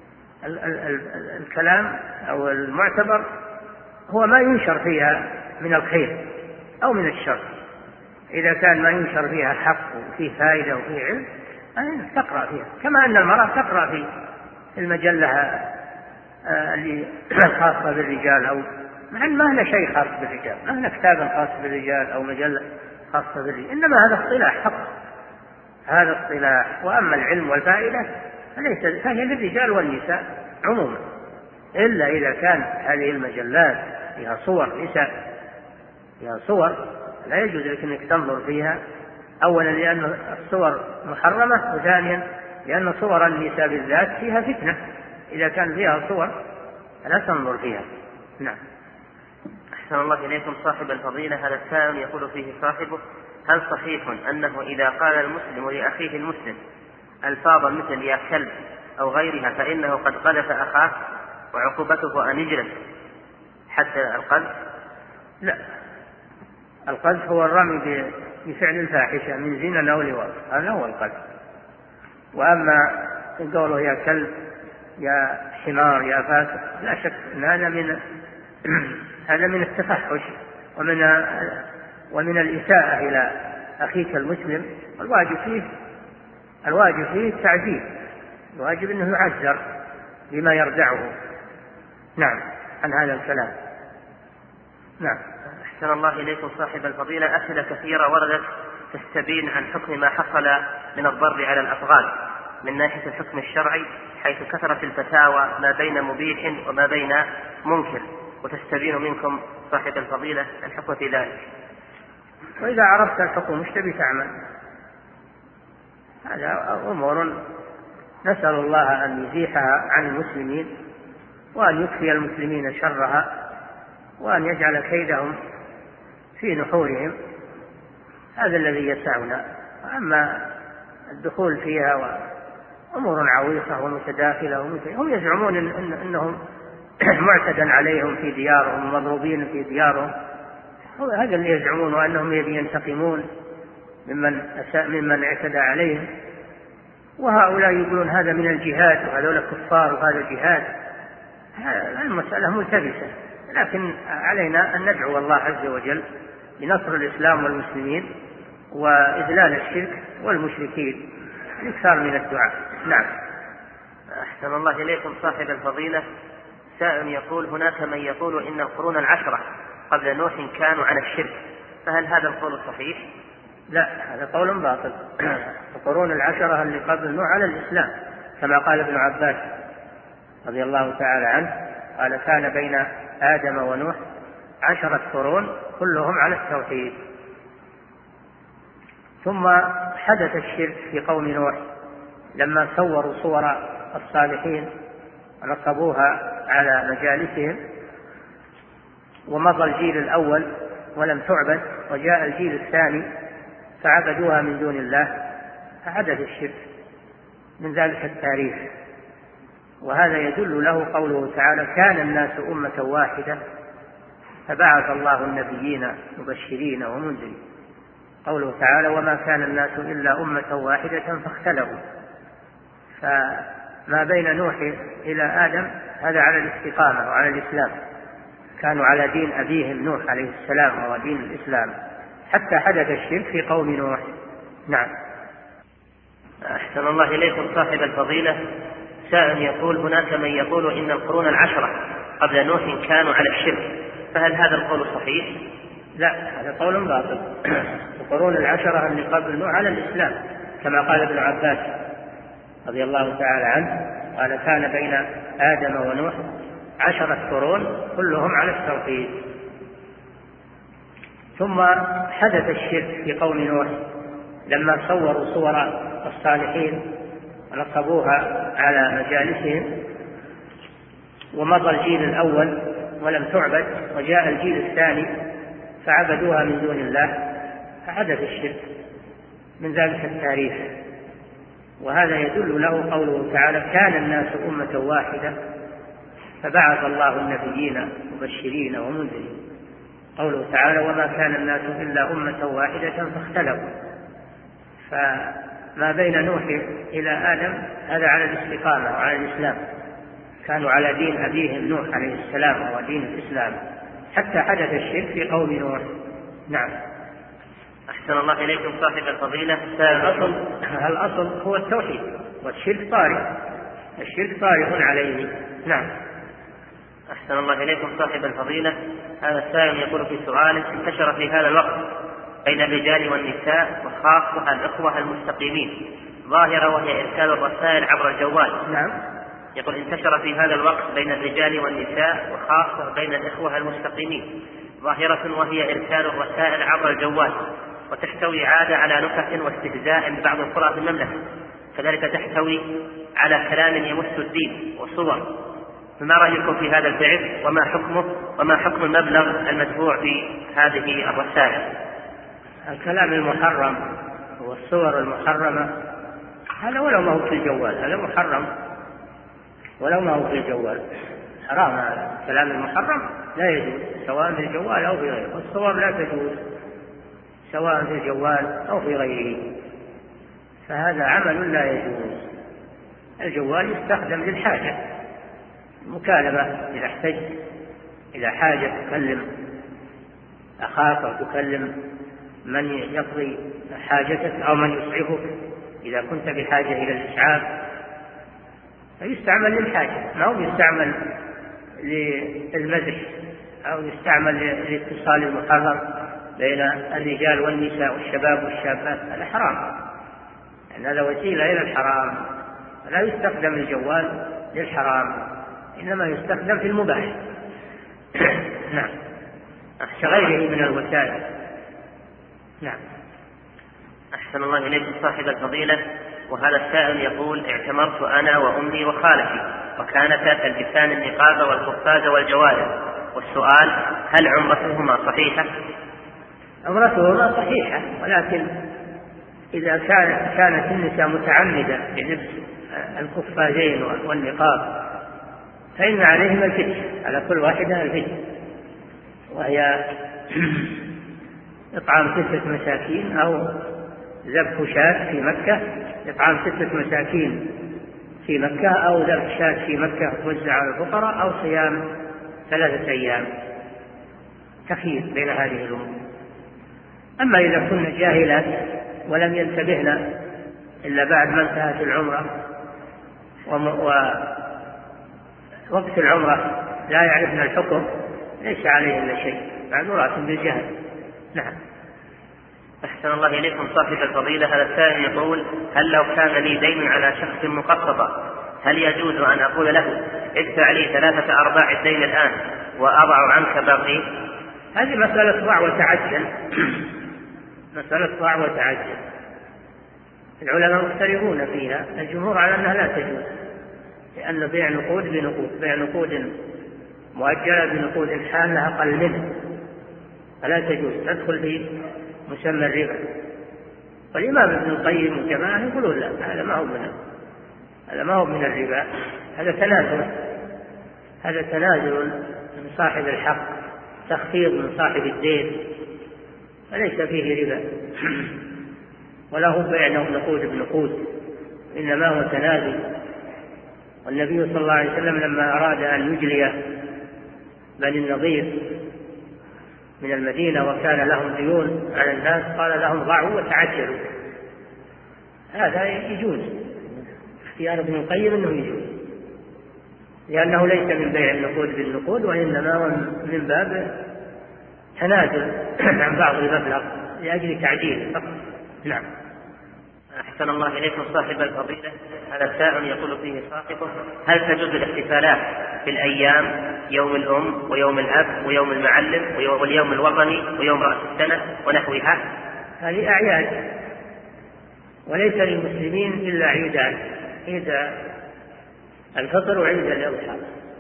الكلام أو المعتبر هو ما ينشر فيها من الخير أو من الشر، إذا كان ما ينشر فيها حق وفيه فائدة وفيه علم تقرأ فيها، كما أن المرأة تقرأ في المجلة الخاصة بالرجال، أو مع أن ما هنا شيء خاص بالرجال، ما هنا كتاب خاص بالرجال أو مجلة خاصة بالرجال، إنما هذا اصطلاح فقط، هذا اصطلاح. وأما العلم والفائدة فهي للرجال والنساء عموما، إلا إذا كان هذه المجلات فيها صور نساء، فيها صور لا يجوز لك أنك تنظر فيها، أولا لأن الصور محرمة، وثانيا لأن صور النساء بالذات فيها فتنة، إذا كان فيها صور لا تنظر فيها. نعم. أحسن الله إليكم. صاحب الفضيلة هذا السائل يقول فيه صاحبه: هل صحيح أنه إذا قال المسلم لأخيه المسلم ألفاظا مثل يا كلب أو غيرها فإنه قد قذف أخاه وعقوبته أن يجلد حتى القذف؟ لا، القذف هو الرمي بفعل الفاحشة من زنا أو لواط، هذا هو القذف. وأما قوله يا كلب يا حمار يا فاسق، لا شك أن هذا من التفحش ومن الإساءة إلى أخيك المسلم، الواجب فيه التعزير، الواجب أنه يعزر بما يردعه. نعم، عن هذا الكلام. نعم. أحسن الله إليكم. صاحب الفضيلة أسئلة كثيرة وردت تستبين عن حكم ما حصل من الضرب على الأفغان من ناحية الحكم الشرعي، حيث كثرت الفتاوى ما بين مبيح وما بين منكر، وتستبين منكم صاحب الفضيلة الحكم في ذلك. وإذا عرفت الحكم ايش تبي تعمل؟ هذا أمور نسأل الله أن يزيحها عن المسلمين، وأن يكفي المسلمين شرها، وأن يجعل كيدهم في نحورهم، هذا الذي يسعنا. أما الدخول فيها أمور عويصة ومتداخلة هم يزعمون أنهم معتدا عليهم في ديارهم ومضروبين في ديارهم، هذا اللي يزعمون، وأنهم ينتقمون ممن اعتدى عليهم، وهؤلاء يقولون هذا من الجهاد وهذول كفار وهذا جهاد. المسألة ملتبسة، لكن علينا أن ندعو الله عز وجل لنصر الإسلام والمسلمين وإذلال الشرك والمشركين، إكثار من الدعاء. نعم. أحسن الله إليكم. صاحب الفضيلة سائل يقول: هناك من يقول إن القرون 10 قبل نوح كانوا على الشرك، فهل هذا القول صحيح؟ لا، هذا قول باطل. القرون العشرة اللي قبل نوح على الإسلام، كما قال ابن عباس رضي الله تعالى عنه، قال كان بين آدم ونوح 10 قرون كلهم على التوحيد. ثم حدث الشرك في قوم نوح لما صوروا صور الصالحين ونصبوها على مجالسهم، ومضى الجيل الأول ولم تعبد، وجاء الجيل الثاني فعبدوها من دون الله، فحدث الشرك من ذلك التاريخ. وهذا يدل له قوله تعالى كان الناس أمة واحدة فبعث الله النبيين مبشرين ومنذرين. قوله تعالى وما كان الناس إلا أمة واحدة فاختلفوا، فما بين نوح إلى آدم هذا على الاستقامة وعلى الإسلام، كانوا على دين أبيهم نوح عليه السلام وهو دين الإسلام، حتى حدث الشرك في قوم نوح. نعم. أحسن الله إليكم صاحب الفضيلة. سائل يقول هناك من يقول إن القرون العشرة قبل نوح كانوا على الشرك، فهل هذا القول صحيح؟ لا، هذا قول باطل. القرون العشرة اللي قبل نوح على الإسلام، كما قال ابن عباس رضي الله تعالى عنه، قال كان بين آدم ونوح 10 قرون كلهم على التوحيد. ثم حدث الشرك في قوم نوح لما صوروا صور الصالحين ونصبوها على مجالسهم، ومضى الجيل الأول ولم تعبد، وجاء الجيل الثاني فعبدوها من دون الله، فحدث الشرك من ذلك التاريخ. وهذا يدل له قوله تعالى كان الناس أمة واحدة فبعث الله النبيين مبشرين ومنذرين. قوله تعالى وما كان الناس إلا أمة واحدة فاختلفوا، فما بين نوح إلى آدم هذا على الاستقامة وعلى الإسلام، كانوا على دين أبيهم نوح عليه السلام وهو دين الإسلام، حتى حدث الشرك في قوم نوح. نعم. أحسن الله إليكم صاحب الفضيلة. الأصل هو التوحيد، والشرك طارئ، الشرك طارئ عليه. نعم. أحسن الله إليكم صاحب الفضيلة. هذا السائل يقول في سؤال انتشر في هذا الوقت بين الرجال والنساء وخاصة الإخوة المستقيمين ظاهرة، وهي إرسال الرسائل عبر الجوال. نعم. يقول انتشر في هذا الوقت بين الرجال والنساء وخاصة بين الإخوة المستقيمين ظاهرة، وهي إرسال الرسائل عبر الجوال، وتحتوي عادة على نكت واستهزاء من بعض القرى في المملكة، كذلك تحتوي على كلام يمس الدين وصور. فما رأيكم في هذا الفعل وما حكمه وما حكم المبلغ المدفوع في هذه الرسائل؟ الكلام المحرم والصور المحرمة هذا ولو ما هو في الجوال، هذا محرم ولو ما هو في الجوال، حرام. هذا الكلام المحرم لا يجوز سواء في الجوال أو في غيره، والصور لا تجوز سواء في الجوال أو في غيره، فهذا عمل لا يجوز. الجوال يستخدم للحاجة، مكالمة إذا احتجت إلى حاجة تكلم أخاك أو تكلم من يقضي حاجتك أو من يسعفك، إذا كنت بحاجة إلى الإسعاف فيستعمل للحاجة، ما هو يستعمل للمزح أو يستعمل للاتصال المحرم بين الرجال والنساء والشباب والشابات، هذا حرام، يعني هذا وسيلة إلى الحرام. لا يستخدم الجوال للحرام، إنما يستخدم في المباح. نعم. كغيره من الوسائل. نعم. أحسن الله إليكم صاحب الفضيلة. وهذا السائل يقول اعتمرت أنا وأمي وخالتي، وكانتا تلبسان النقاب والقفاز والجوارب، والسؤال هل عمرتهما صحيحة؟ عمرتهما صحيحة، ولكن إذا كانت النساء متعمدة بلبس القفازين والنقاب فإن عليهم الفدية، على كل واحدة الفدية، وهي إطعام 6 مساكين أو ذبح شاة في مكة، إطعام 6 مساكين في مكة أو ذبح شاة في مكة توزع على الفقراء، أو صيام 3 أيام، تخيير بين هذه الأمور. أما إذا كنا جاهلات ولم ينتبهن إلا بعد ما انتهت العمرة ووقت العمرة لا يعرفن الحكم، ليس عليه إلا شيء، معذورات بالجهل. نعم. أحسن الله إليكم صاحب الفضيلة. هذا السائل يقول: هل لو كان لي دين على شخص مقسطا هل يجوز أن أقول له ادفع لي 3/4 الدين الآن وأضع عنك باقي؟ هذه مسألة ضع وتعجل. مسألة ضع وتعجل، العلماء مختلفون فيها. الجمهور على أنها لا تجوز، لأن بيع نقود بنقود، بيع نقود مؤجلة بنقود حالة أقل منه، فلا تجوز، تدخل في مسمى الربا. والإمام ابن القيم والجماعة يقولون لا، هذا ما هو من الربا، هذا تنازل من صاحب الحق، تخفيض من صاحب الدين، فليس فيه ربا ولا هو بيع نقود بنقود، إنما هو تنازل. والنبي صلى الله عليه وسلم لما أراد أن يجلي بني النضير من المدينة وكان لهم ديون على الناس قال لهم ضعوا وتعجلوا. هذا يجوز، اختيار ابن القيم أنه يجوز، لأنه ليس من بيع النقود بالنقود، وإنما هو من باب تنازل عن بعض المبلغ لأجل تعجيل فقط. نعم. أحسن الله إليكم صاحب الفضيلة. هذا السائل يقول فيه صاحبه: هل تجوز الاحتفالات في الأيام، يوم الأم ويوم الأب ويوم المعلم واليوم الوطني ويوم رأس السنة ونحوها؟ هذه أعياد، وليس للمسلمين إلا عيدان: عيد الفطر وعيد الأضحى.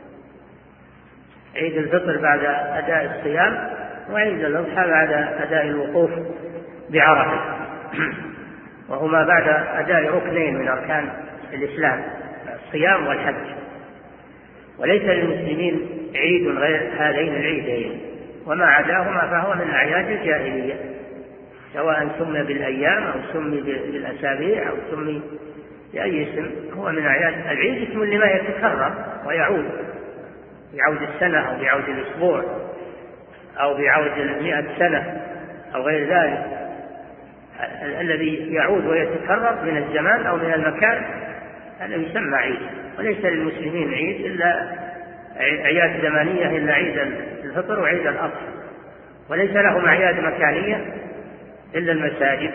عيد الفطر بعد أداء الصيام، وعيد الأضحى بعد أداء الوقوف بعرفة، وهما بعد أداء ركنين من أركان الإسلام، الصيام والحج. وليس للمسلمين عيد غير هذين العيدين، وما عداهما فهو من أعياد الجاهلية، سواء سمي بالأيام أو سمي بالأسابيع أو سمي بأي اسم، هو من أعياد. العيد اسم لما يتكرر ويعود، يعود السنة أو يعود الأسبوع أو بيعود 100 سنة أو غير ذلك. الذي يعود ويتكرر من الزمان أو من المكان هذا يسمى عيد. وليس للمسلمين عيد إلا أعياد زمانية إلا عيد الفطر وعيد الأضحى، وليس لهم أعياد مكانية إلا المساجد،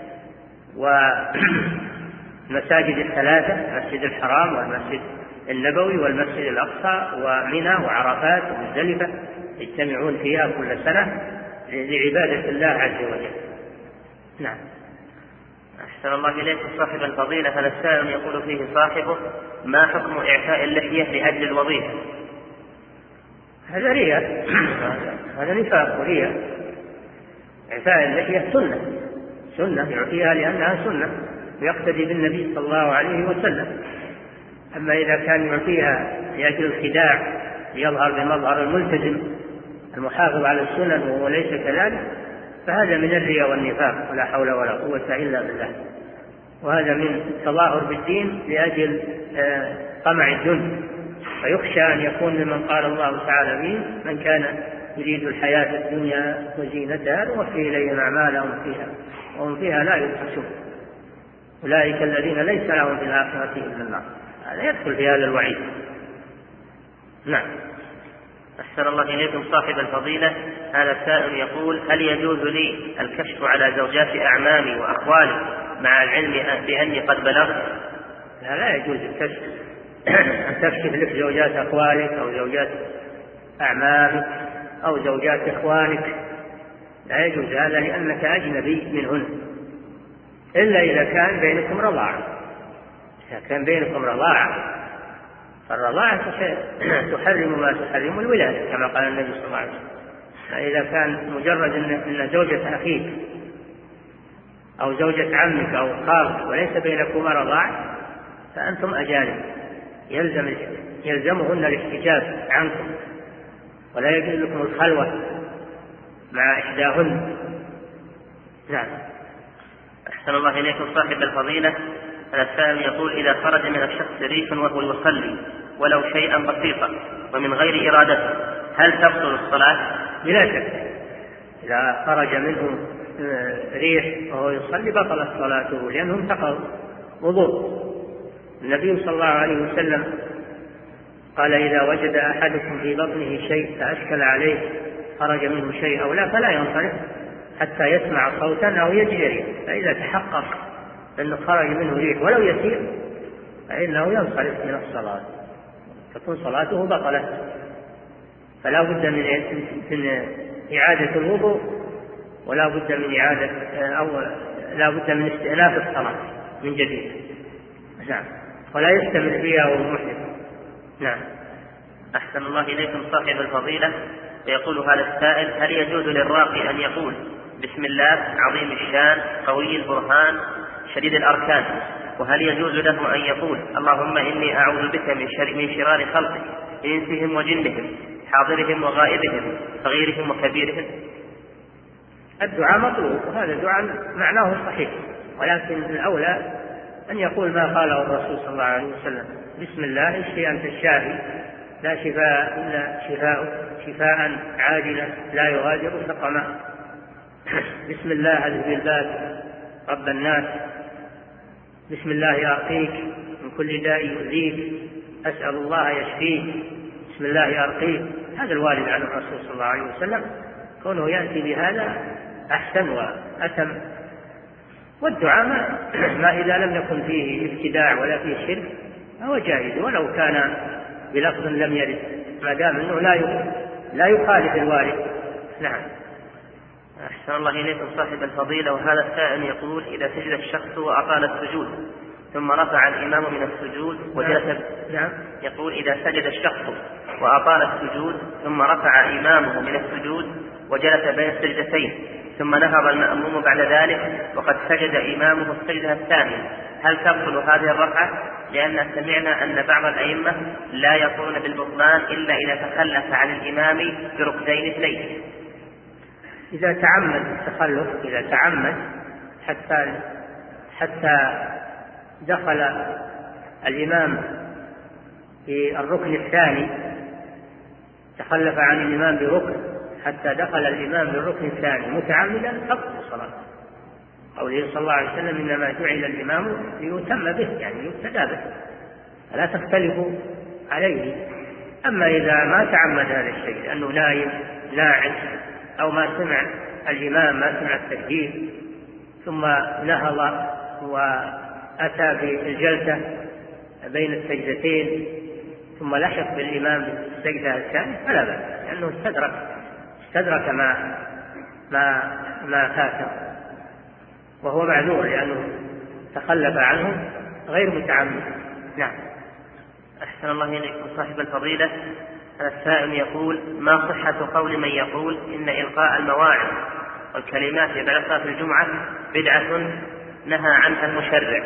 والمساجد الثلاثة: المسجد الحرام والمسجد النبوي والمسجد الأقصى ومنى وعرفات ومزدلفة، يجتمعون فيها كل سنة لعبادة الله عز وجل. نعم. أحسن الله إليكم صاحب الفضيلة. هذا السائل يقول فيه صاحبه: ما حكم إعفاء اللحية لأجل الوظيفة؟ هذا رياء، هذا نفاق ورياء. إعفاء اللحية سنة يعطيها لأنها سنة ويقتدي بالنبي صلى الله عليه وسلم. أما إذا كان يعطيها لأجل الخداع ليظهر بمظهر الملتزم المحافظ على السنن وهو ليس كذلك، فهذا من الرياء والنفاق، ولا حول ولا قوة إلا بالله. وهذا من التظاهر بالدين لأجل طمع الدنيا، فيخشى أن يكون ممن قال الله تعالى فيه: من كان يريد الحياة الدنيا وزينتها نوفي إليهم أعمالهم فيها وهم فيها لا يبخسون، أولئك الذين ليس لهم في الآخرة إلا النار. هذا يدخل في هذا الوعيد. نعم. أحسن الله إليكم صاحب الفضيلة. هذا السائل يقول: هل يجوز لي الكشف على زوجات أعمامي وأخوالي مع العلم بأني قد بلغت؟ لا يجوز الكشف، أن تكشف لك زوجات أخوالك أو زوجات أعمامك أو زوجات إخوانك، لا يجوز هذا، لأنك أجنبي منهن، إلا إذا كان بينكم رضاعة. إذا كان بينكم رضاعة فالرضاعة تحرم ما تحرم الولادة كما قال النبي صلى الله عليه وسلم. فإذا كان مجرد أن زوجة أخيك أو زوجة عمك أو خالك وليس بينكما رضاعة فأنتم أجانب، يلزمهن الاحتجاب عنكم، ولا يجوز لكم الخلوة مع إحداهن. نعم. أحسن الله إليكم صاحب الفضيلة. السائل يقول: إذا خرج من الشخص ريح وهو يصلي ولو شيئا بسيطا ومن غير إرادته هل تبطل الصلاة؟ بلا شك، إذا خرج منه ريح وهو يصلي بطلت صلاته، لأنه انتقض وضوء. النبي صلى الله عليه وسلم قال: إذا وجد أحدكم في بطنه شيء فأشكل عليه خرج منه شيء أو لا فلا ينصرف حتى يسمع صوتا أو يجري، فإذا تحقق أنه خرج منه ريح ولو يسير فإنه ينصرف من الصلاة، تكون صلاته بطلت. فلا بد من إعادة الوضوء، ولا بد من إعادة أو لا بد من استئناف الصلاة من جديد. نعم، ولا يستمر فيها وهو محدث. نعم. أحسن الله إليكم صاحب الفضيلة. ويقول هذا السائل: هل يجوز للراقي أن يقول بسم الله عظيم الشان قوي البرهان شديد الأركان، وهل يجوز له أن يقول اللهم إني أعوذ بك من شرار خلقك إنسهم وجنهم حاضرهم وغائبهم صغيرهم وكبيرهم؟ الدعاء مطلوب، وهذا دعاء معناه صحيح، ولكن الأولى أن يقول ما قاله الرسول صلى الله عليه وسلم: بسم الله اشفي أنت الشافي لا شفاء إلا شفاء عاجلا لا يغادر سقما. بسم الله أذهب الباس رب الناس، بسم الله أرقيك من كل داء يؤذيك، أسأل الله يشفيك، بسم الله أرقيك. هذا الوارد عن الرسول صلى الله عليه وسلم، كونه يأتي بهذا أحسن وأتم. والدعاء ما إذا لم يكن فيه ابتداع ولا فيه شرك فهو جائز، ولو كان بلفظ لم يرد، ما دام أنه لا يخالف الوارد. نعم. أحسن الله إليكم صاحب الفضيلة. وهذا السائل يقول: إذا سجد الشخص وأطال السجود ثم رفع الإمام من السجود وجلس. نعم. يقول: إذا سجد الشخص وأطال السجود ثم رفع إمامه من السجود وجلس بين السجدتين ثم نهض المأموم بعد ذلك وقد سجد إمامه السجدة الثانية، هل تبطل هذه الرفعة؟ لأن سمعنا أن بعض الأئمة لا يقولون بالبطلان إلا إذا تخلف عن الإمام بركنين اثنين. إذا تعمد التخلف، إذا تعمد حتى دخل الإمام في الركن الثاني، تخلف عن الإمام بركن حتى دخل الإمام بالركن الثاني متعمدا، تبطل صلاته. قوله صلى الله عليه وسلم: إنما جعل الإمام ليؤتم به، يعني يقتدى به، فلا تختلفوا عليه. أما إذا ما تعمد هذا الشيء لأنه نايم ناعس أو ما سمع الإمام، ما سمع التكبير، ثم نهض وأتى بالجلسة بين السجدتين ثم لحق بالإمام بالسجدة الثانية فلا بأس، لأنه استدرك ما فاته، وهو معذور لأنه تخلف عنه غير متعمد. نعم. أحسن الله إليكم صاحب الفضيلة. السائل يقول: ما صحة قول من يقول إن إلقاء المواعظ والكلمات بعد صلاة الجمعة بدعة نهى عنها المشرع؟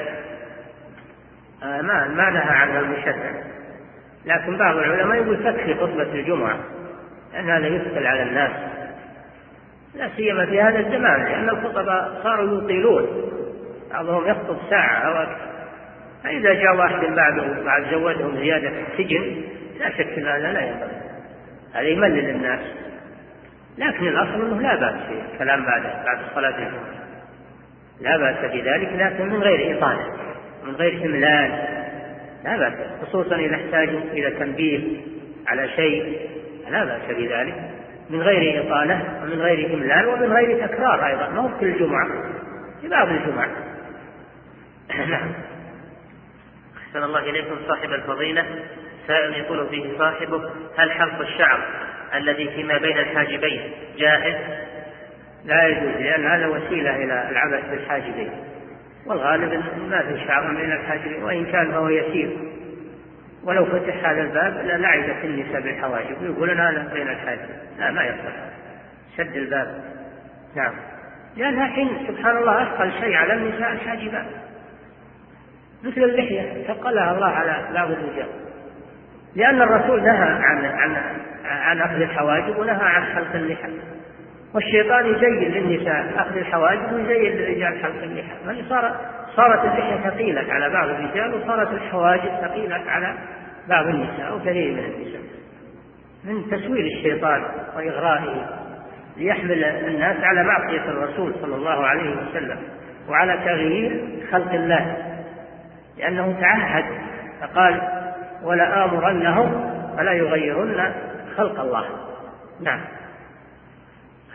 ما نهى عنها المشرع، لكن بعض العلماء يقول تكفي خطبة الجمعة، لأن هذا يثقل على الناس، لا سيما في هذا الزمان، لأن الخطباء صاروا يطيلون، بعضهم يخطب ساعة أو أكثر، فإذا جاء واحد بعد زودهم زيادة سجن لا شك أن هذا لا ينبغي، هذا يملل الناس. لكن الأصل أنه لا بأس في الكلام بعد صلاة الجمعة، لا بأس بذلك، لكن من غير إطالة، من غير إملال، لا بأس، خصوصا إذا احتاجوا إلى تنبيه على شيء لا بأس بذلك، من غير إطالة ومن غير إملال ومن غير تكرار أيضا، ما هو كل الجمعة، في بعض الجمعة. نعم. أحسن الله إليكم صاحب الفضيلة. سائل يقول فيه صاحبه: هل حلق الشعر الذي فيما بين الحاجبين جائز؟ لا يجوز، لأن هذا وسيلة إلى العبث بالحاجبين، والغالب ما في شعر بين الحاجبين، وإن كان فهو يسير، ولو فتح هذا الباب لعبت النساء بالحواجب ويقولون هذا بين الحاجب، لا ما يصح، شد الباب. نعم. لأنها حين سبحان الله أثقل شيء على النساء الحاجبات، مثل اللحية ثقلها الله على بعض الرجال، لأن الرسول نهى عن أخذ الحواجب ونهى عن حلق اللحى، والشيطان يزين للنساء أخذ الحواجب ويزين للرجال حلق اللحى، يعني صارت اللحية ثقيلة على بعض الرجال وصارت الحواجب ثقيلة على بعض النساء أو كثير من النساء، من تسويل الشيطان وإغرائه ليحمل الناس على معصية الرسول صلى الله عليه وسلم وعلى تغيير خلق الله، لأنه تعهد فقال: ولا آمرنهم فلا يغيرن خلق الله. نعم.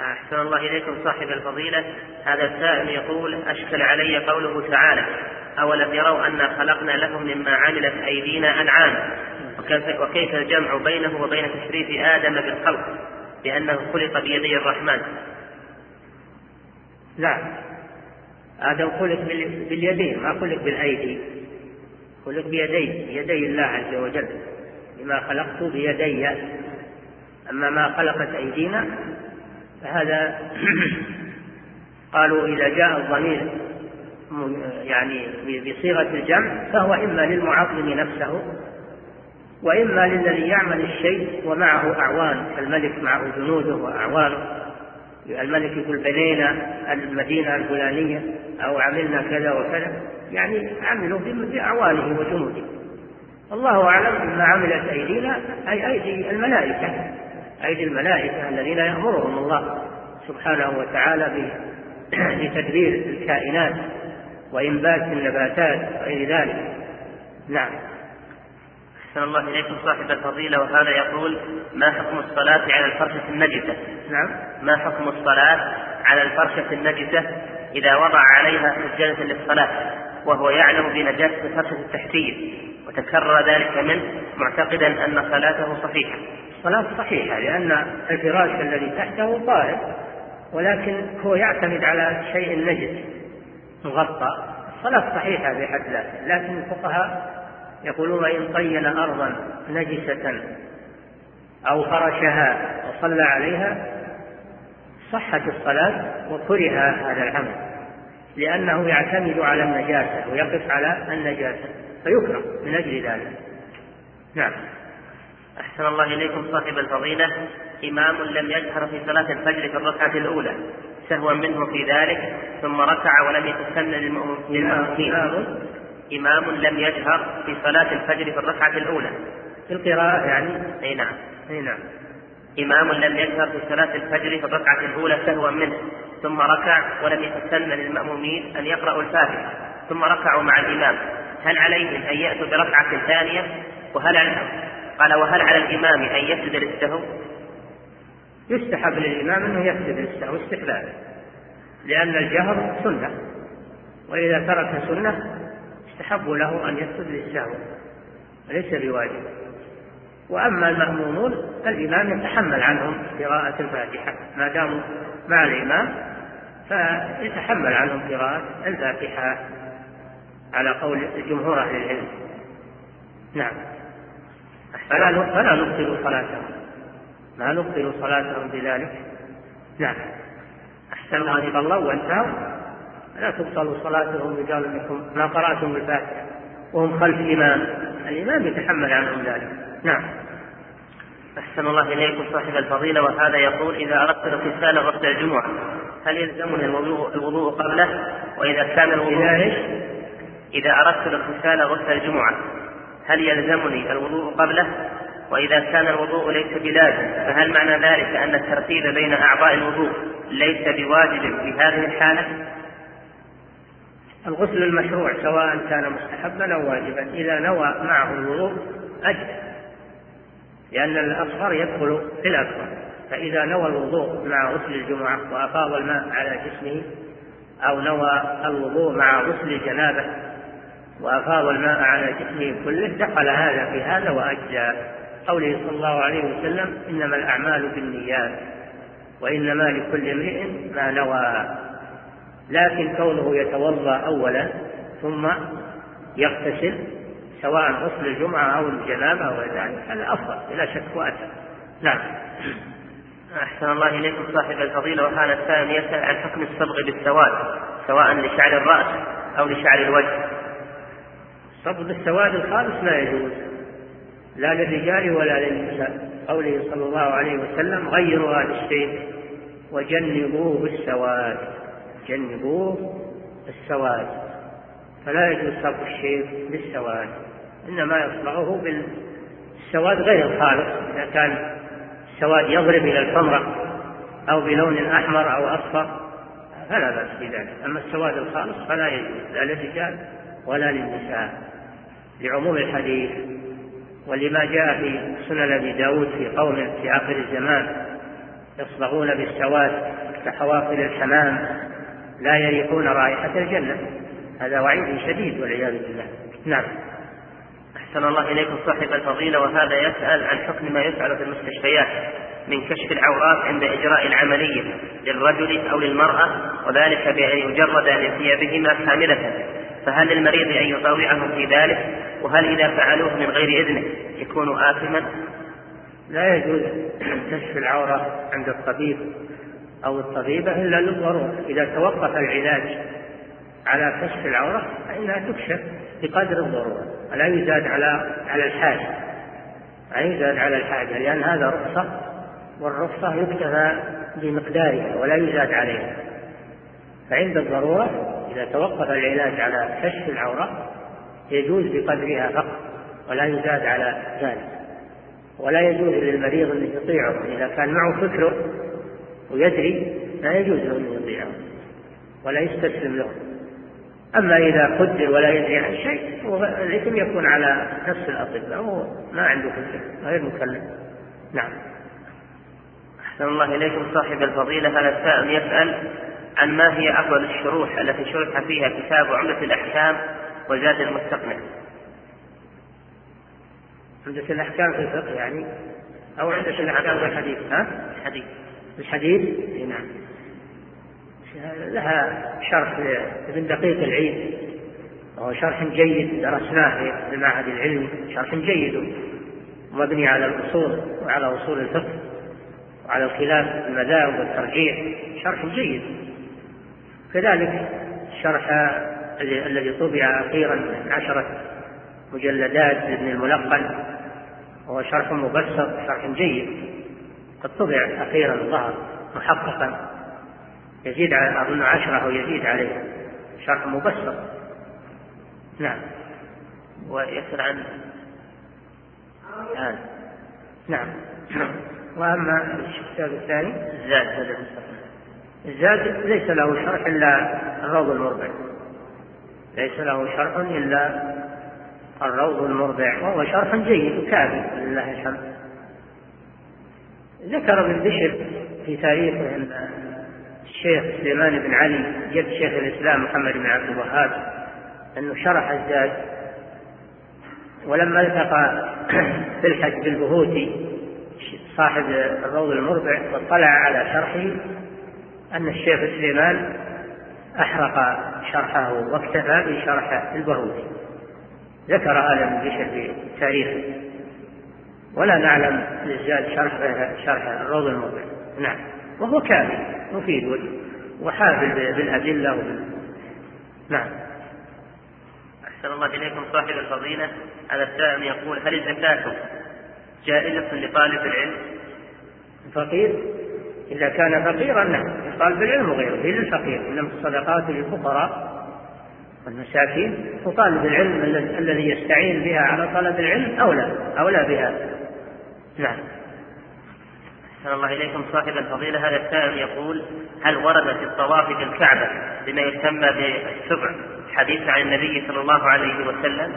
أحسن الله إليكم صاحب الفضيلة. هذا السائل يقول: أشكل علي قوله تعالى: أولم يروا أنا خلقنا لهم مما عملت أيدينا أنعام، وكيف الجمع بينه وبين تشريف آدم بالخلق لأنه خلق بيدي الرحمن؟ نعم، آدم خلق باليدين، ما خلق بالأيدي، خلق بيدي الله عز وجل، لما خلقت بيدي. أما ما خلقت أيدينا فهذا قالوا إذا جاء الضمير يعني بصيغة الجمع فهو إما للمعظم نفسه وإما للذي يعمل الشيء ومعه أعوان، الملك معه جنوده وأعوانه. الملك يقول بنينا المدينة الفلانية أو عملنا كذا وكذا، يعني عملوا بأعوانه وجنوده. الله أعلم بما عملت أيدينا، أي أيدي الملائكة، أيدي الملائكة الذين يأمرهم الله سبحانه وتعالى بتدبير الكائنات وإنبات النباتات وغير ذلك. نعم. أحسن الله إليكم صاحب الفضيلة. وهذا يقول: ما حكم الصلاة على الفرشة النجسة؟ نعم. ما حكم الصلاة على الفرشة النجسة إذا وضع عليها سجادة للصلاة وهو يعلم بنجاسة الفرشة التحتية وتكرر ذلك منه معتقدا أن صلاته صحيحة؟ الصلاة صحيحة، لأن الفراش الذي تحته طاهر، ولكن هو يعتمد على شيء نجس مغطى. الصلاة صحيحة بحد ذاتها، لكن الفقهاء يقولون: إن طين أرضا نجسة أو فرشها وصلى عليها صحت الصلاة، وكره هذا العمل لأنه يعتمد على النجاسة ويقف على النجاسة فيكره من أجل ذلك. نعم. أحسن الله إليكم صاحب الفضيلة. إمام لم يجهر في صلاة الفجر في الركعة الأولى سهوا منه في ذلك ثم ركع ولم يتسنن للمأمومين. إمام لم يجهر في صلاة الفجر في الركعة الأولى في القراءة يعني. أي نعم. أي نعم. إمام لم يجهر في صلاة الفجر في الركعة الأولى سهوا منه ثم ركع ولم يتسنن للمأمومين أن يقرأوا الفاتحة ثم ركعوا مع الإمام، هل عليهم أن يأتوا بركعة ثانية؟ وهل على الإمام أن يسجد للسهو؟ يستحب للإمام أنه يسجد للسهو استحبابا، لأن الجهر سنة، وإذا ترك سنة استحب له أن يسجد للسهو وليس بواجب. وأما المأمومون الإمام يتحمل عنهم قراءة الفاتحة ما داموا مع الإمام، فيتحمل عنهم قراءة الفاتحة على قول جمهور أهل العلم. نعم. فلا نبطل صلاتهم، ما نبطل صلاتهم بذلك. نعم. أحسن الله الله وانتهوا لا تبطل صلاتهم بقال انكم ما قرأتم الفاتحة وهم خلف الإمام، الإمام يتحمل عنهم ذلك. نعم. أحسن الله إليكم صاحب الفضيلة. وهذا يقول: إذا أردت اغتسال غسل الجمعة هل يلزمني الوضوء قبله؟ وإذا كان الوضوء إذا أردت اغتسال غسل الجمعة هل يلزمني الوضوء قبله؟ وإذا كان الوضوء ليس بلازم فهل معنى ذلك أن الترتيب بين أعضاء الوضوء ليس بواجب في هذه الحالة؟ الغسل المشروع سواء كان مستحبا أو واجبا إذا نوى معه الوضوء أجزأ، لأن الأصغر يدخل في الأكبر. فإذا نوى الوضوء مع غسل الجمعة وأفاض الماء على جسمه، أو نوى الوضوء مع غسل الجنابة وأفاض الماء على جسمه كله دخل هذا في هذا وأجزى. قوله صلى الله عليه وسلم: إنما الأعمال بالنيات وإنما لكل امرئ ما نوى. لكن كونه يتوضأ أولا ثم يغتسل سواء غسل الجمعة أو الجنابة أو ذلك هذا أفضل بلا شك وأتم. نعم. أحسن الله إليكم صاحب الفضيلة. وهذا السائل يسأل عن حكم الصبغ بالسواد سواء لشعر الرأس أو لشعر الوجه. الصبغ بالسواد الخالص لا يجوز لا للرجال ولا للنساء. قوله صلى الله عليه وسلم: غيروا هذا الشيء وجنبوه السواد، جنبوه السواد. فلا يجوز صبغ الشيء بالسواد، إنما يصبغه بالسواد غير الخالص. إذا كان السواد يضرب إلى الحمرة أو بلون أحمر أو أصفر فلا بأس بذلك. أما السواد الخالص فلا يجوز لا للرجال ولا للنساء لعموم الحديث ولما جاء في سنن أبي داود في قوم في آخر الزمان يصبغون بالسواد كحوافل الحمام لا يريحون رائحة الجنة. هذا وعيد شديد والعياذ بالله. نعم. أحسن الله إليكم صاحب الفضيلة، وهذا يسأل عن حكم ما يفعل في المستشفيات من كشف العورات عند إجراء العملية للرجل أو للمرأة، وذلك بأن يجرد من ثيابهما كاملة، فهل للمريض أن يطاوعهم في ذلك؟ وهل إذا فعلوه من غير إذنه يكون آثما؟ لا يجوز كشف العورة عند الطبيب أو الطبيبة إلا للضرورة. إذا توقف العلاج على كشف العورة فإنها تكشف بقدر الضرورة، ولا يزاد على الحاجة، لا يزاد على الحاجة، لأن هذا رخصة، والرخصة يكتفى بمقدارها ولا يزاد عليها. فعند الضرورة إذا توقف العلاج على كشف العورة يجوز بقدرها فقط ولا يزاد على ذلك. ولا يجوز للمريض أن يطيعه إذا كان معه فكره ويدري، لا يجوز له أن يطيعه ولا يستسلم له. أما إذا قدر ولا يدري عن شيء الإثم يكون على نفس الأطباء، هو ما عنده فكرة غير مكلف. نعم. أحسن الله إليكم صاحب الفضيلة، هذا السائل يسأل عن ما هي أفضل الشروح التي شرح فيها كتاب عمدة الأحكام وزاد المستقنع. عمدة الأحكام في الفقه يعني، أو عمدة الأحكام في الحديث؟ الحديث. نعم. لها شرح ابن دقيق العيد، وهو شرح جيد درسناه في المعهد العلمي، شرح جيد مبني على الأصول وعلى أصول الفقه وعلى الخلاف المذاهب والترجيح، شرح جيد. كذلك الشرح الذي طبع أخيرا من 10 مجلدات لابن الملقن، وهو شرح مبسط، شرح جيد قد طبع أخيرا ظهر محققا، يزيد على أظن 10 أو يزيد عليه، شرح مبسط. نعم. ويسأل عن نعم. وأما الكتاب الثاني الزاد ليس له شرح إلا الروض المربع، ليس له شرح إلا الروض المربع، وهو شرح جيد كافي لله الحمد. ذكر ابن بشر في تاريخه أن الشيخ سليمان بن علي جد شيخ الإسلام محمد بن عبد الوهاب أنه شرح الزاد، ولما التقى في الحج بالبهوتي صاحب الروض المربع واطلع على شرحه أن الشيخ سليمان أحرق شرحه واكتفى بشرح البهوتي. ذكر هذا ابن بشر في تاريخه، ولا نعلم للزاد شرح الروض المربع. نعم. وهو كافي مفيد وحافل بالأدلة نعم. أحسن الله إليكم صاحب الفضيلة، هذا السائل يقول: هل الزكاة جائزة لطالب العلم؟ الفقير إذا كان فقيرا نعم، طالب العلم وغيره هي للفقير، إنما الصدقات للفقراء والمساكين، وطالب العلم الذي يستعين بها على طلب العلم أولى بها. نعم. أحسن الله إليكم صاحب الفضيلة، هذا السائل يقول: هل ورد في الطواف بالكعبة بما يسمى بالسبع حديث عن النبي صلى الله عليه وسلم؟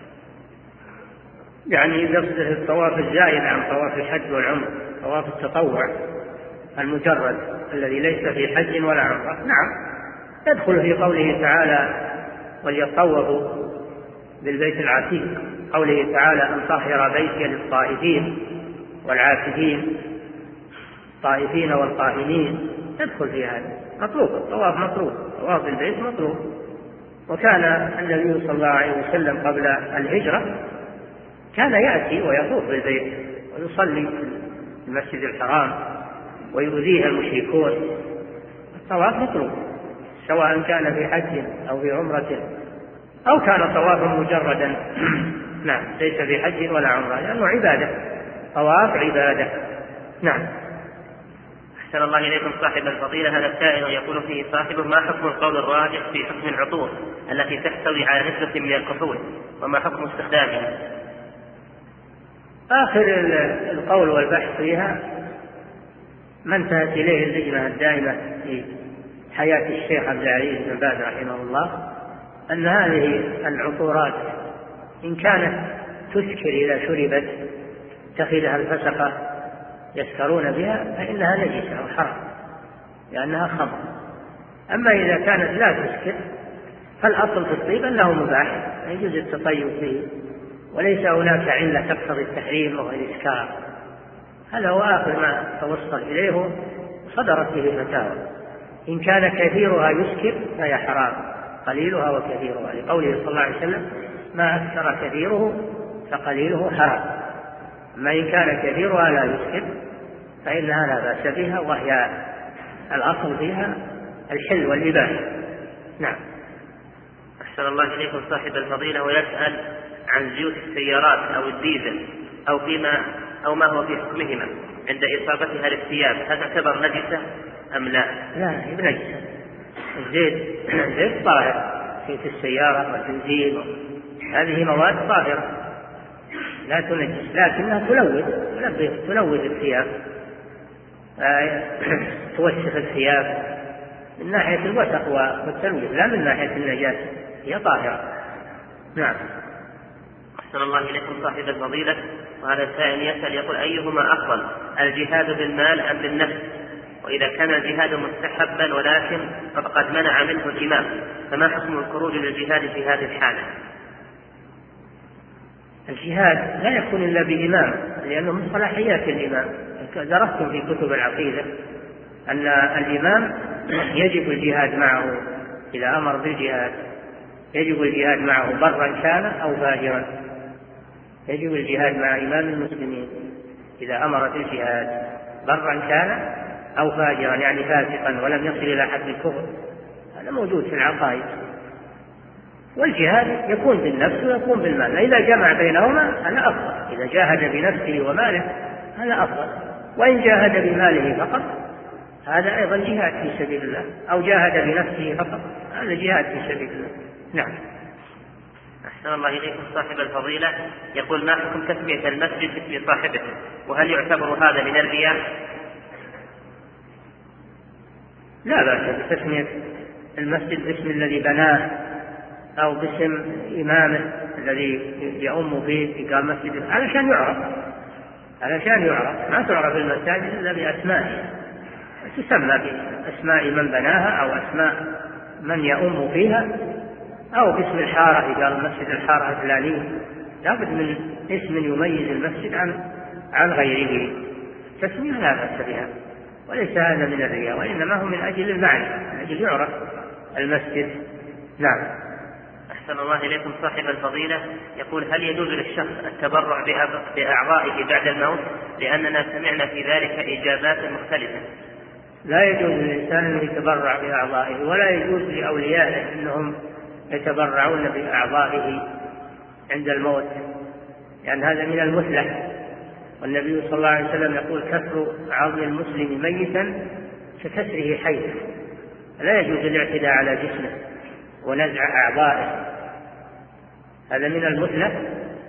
يعني قصده الطواف الزائد عن طواف الحج والعمر، طواف التطوع المجرد الذي ليس في حج ولا عمرة. نعم، يدخل في قوله تعالى: وليطوفوا بالبيت العتيق، قوله تعالى: أن طهر بيتي للطائفين والعاكفين، الطائفين والقائمين، يدخل في هذا. مطلوب الطواف، مطلوب طواف البيت مطلوب. وكان النبي صلى الله عليه وسلم قبل الهجرة كان يأتي ويطوف بالبيت ويصلي في المسجد الحرام ويؤذيه المشركون. الطواف مطلوب سواء كان في حج أو في عمرة أو كان طوافا مجردا نعم، ليس في حج ولا عمرة، لأنه عبادة، طواف عبادة. نعم. أحسن الله إليكم صاحب الفضيلة، هذا السائل يقول فيه صاحبه: ما حكم القول الراجح في حكم العطور التي تحتوي على نسبة من الكحول، وما حكم استخدامها؟ آخر القول والبحث فيها ما انتهت إليه اللجنة الدائمة في حياة الشيخ عبد العزيز بن باز رحمه الله، أن هذه العطورات إن كانت تسكر إذا شربت تخذها الفسقة يسكرون بها فإنها نجسة أو حرام لأنها خمر. أما إذا كانت لا تسكر فالأصل في الطيب أنه مباح يجوز التطيب به، وليس هناك علة تقتضي التحريم وهو الإسكار. هذا هو آخر ما توصل إليه صدرت به فتاوى. إن كان كثيرها يسكر فهي حرام، قليلها وكثيرها، لقوله صلى الله عليه وسلم ما أسكر كثيره فقليله حرام. أما إن كان كثيرها لا يسكر فإنها لا بأس بها، وهي الأصل فيها الحل والإباحة. نعم. أحسن الله إليكم صاحب الفضيلة ويسأل عن زيوت السيارات أو الديزل أو ما هو في حكمهما عند إصابتها للثياب، هل تعتبر نجسة أم لا؟ لا، هي بنجسة. الزيت طاهر، زيت السيارة والبنزين هذه مواد طاهرة لا تنجس، لكنها تلوث الثياب، توسخ الثياب من ناحية الوسخ والتلويث لا من ناحية النجاسة، هي طاهرة. نعم. أحسن الله إليكم صاحب الفضيلة. وهذا السائل يسأل يقول أيهما أفضل، الجهاد بالمال أم بالنفس؟ وإذا كان الجهاد مستحبا ولكن قد منع منه الإمام فما حكم الخروج للجهاد في هذه الحالة؟ الجهاد لا يكون إلا بإمام لأنه من صلاحيات الإمام. درستم في كتب العقيدة أن الإمام يجب الجهاد معه إذا أمر بالجهاد، يجب الجهاد معه برا كان أو فاجرا. يجب الجهاد مع إمام المسلمين إذا أمر بالجهاد برا كان أو فاجرا، يعني فاسقا ولم يصل إلى حد الكفر. هذا موجود في العقائد. والجهاد يكون بالنفس ويكون بالمال، إذا جمع بينهما هذا أفضل. إذا جاهد بنفسه وماله هذا أفضل، وإن جاهد بماله فقط هذا أيضا جهاد في سبيل الله، أو جاهد بنفسه فقط هذا جهاد في سبيل الله. نعم. أحسن الله إليكم صاحب الفضيلة يقول ما حكم تسمية المسجد باسم صاحبه، وهل يعتبر هذا من الرياء؟ لا بأس بتسمية المسجد باسم الذي بناه أو باسم إمامه الذي يؤم به إقام مسجد علشان يعرف. ما تعرف المساجد إلا بأسمائها، تسمى بأسماء من بناها أو أسماء من يؤم فيها، أو باسم الحارة إذا قال مسجد الحارة الفلانية، لابد من اسم يميز المسجد عن غيره. تسمية لا بأس بها، وليس هذا من الرياء، وإنما هو من أجل المعرفة، من أجل يعرف المسجد. نعم. أحسن الله إليكم صاحب الفضيلة يقول هل يجوز للشخص التبرع بأعضائه بعد الموت؟ لأننا سمعنا في ذلك إجابات مختلفة. لا يجوز للإنسان أن يتبرع بأعضائه، ولا يجوز لأوليائه أنهم يتبرعون بأعضائه عند الموت، لأن هذا من المثلة. والنبي صلى الله عليه وسلم يقول كسر عظم المسلم ميتا ككسره حيا. لا يجوز الاعتداء على جسمه ونزع أعضائه، هذا من المثلة.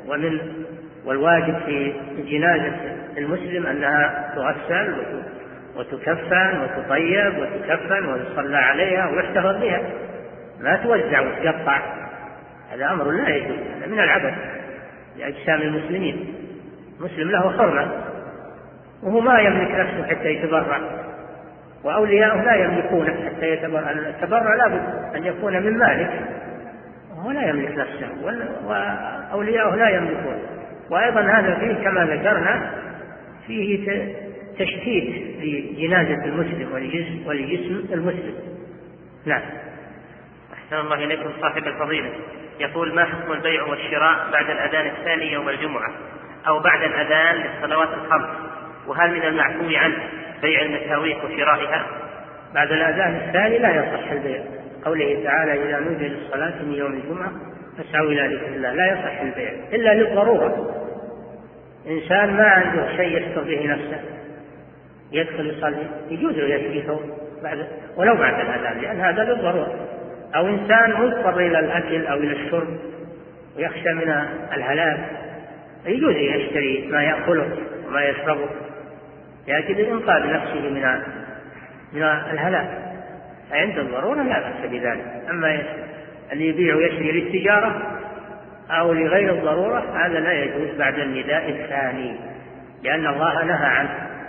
والواجب في جنازة المسلم أنها تغسل وتكفن وتطيب وتكفن ويصلى عليها ويحتفظ بها، ما توزع وتقطع، هذا أمر لا يجوز، هذا من العبث لأجسام المسلمين. مسلم له حرمة وهو ما يملك نفسه حتى يتبرع، وأولياءه لا يملكونه حتى يتبرع. التبرع لابد أن يكون من مالك، وهو لا يملك نفسه وأولياءه لا يملكون. وأيضا هذا فيه كما ذكرنا فيه تشتيت لجنازة المسلم ولجسم المسلم. نعم. أحسن الله إليكم صاحب الفضيلة يقول ما حكم البيع والشراء بعد الأذان الثاني يوم الجمعة أو بعد الأذان للصلوات الخمس؟ وهل من المعفو عنه بيع المساويق وشرائها؟ بعد الأذان الثاني لا يصح البيع، قوله تعالى إذا نودي للصلاة من يوم الجمعة فاسعوا إلى ذكر الله. لا يصح البيع إلا للضرورة، إنسان ما عنده شيء يستر به نفسه يدخل يصلي يجوز يشتري ثوب ولو بعد الأذان، لأن هذا للضرورة. أو إنسان مضطر إلى الأكل أو إلى الشرب ويخشى من الهلاك يجوز يشتري ما يأكله وما يشربه لأجل إنقاذ نفسه من الهلاك، عند الضرورة لا بأس بذلك. أما اللي يبيع ويشتري للتجارة أو لغير الضرورة هذا لا يجوز بعد النداء الثاني، لأن الله نهى عنه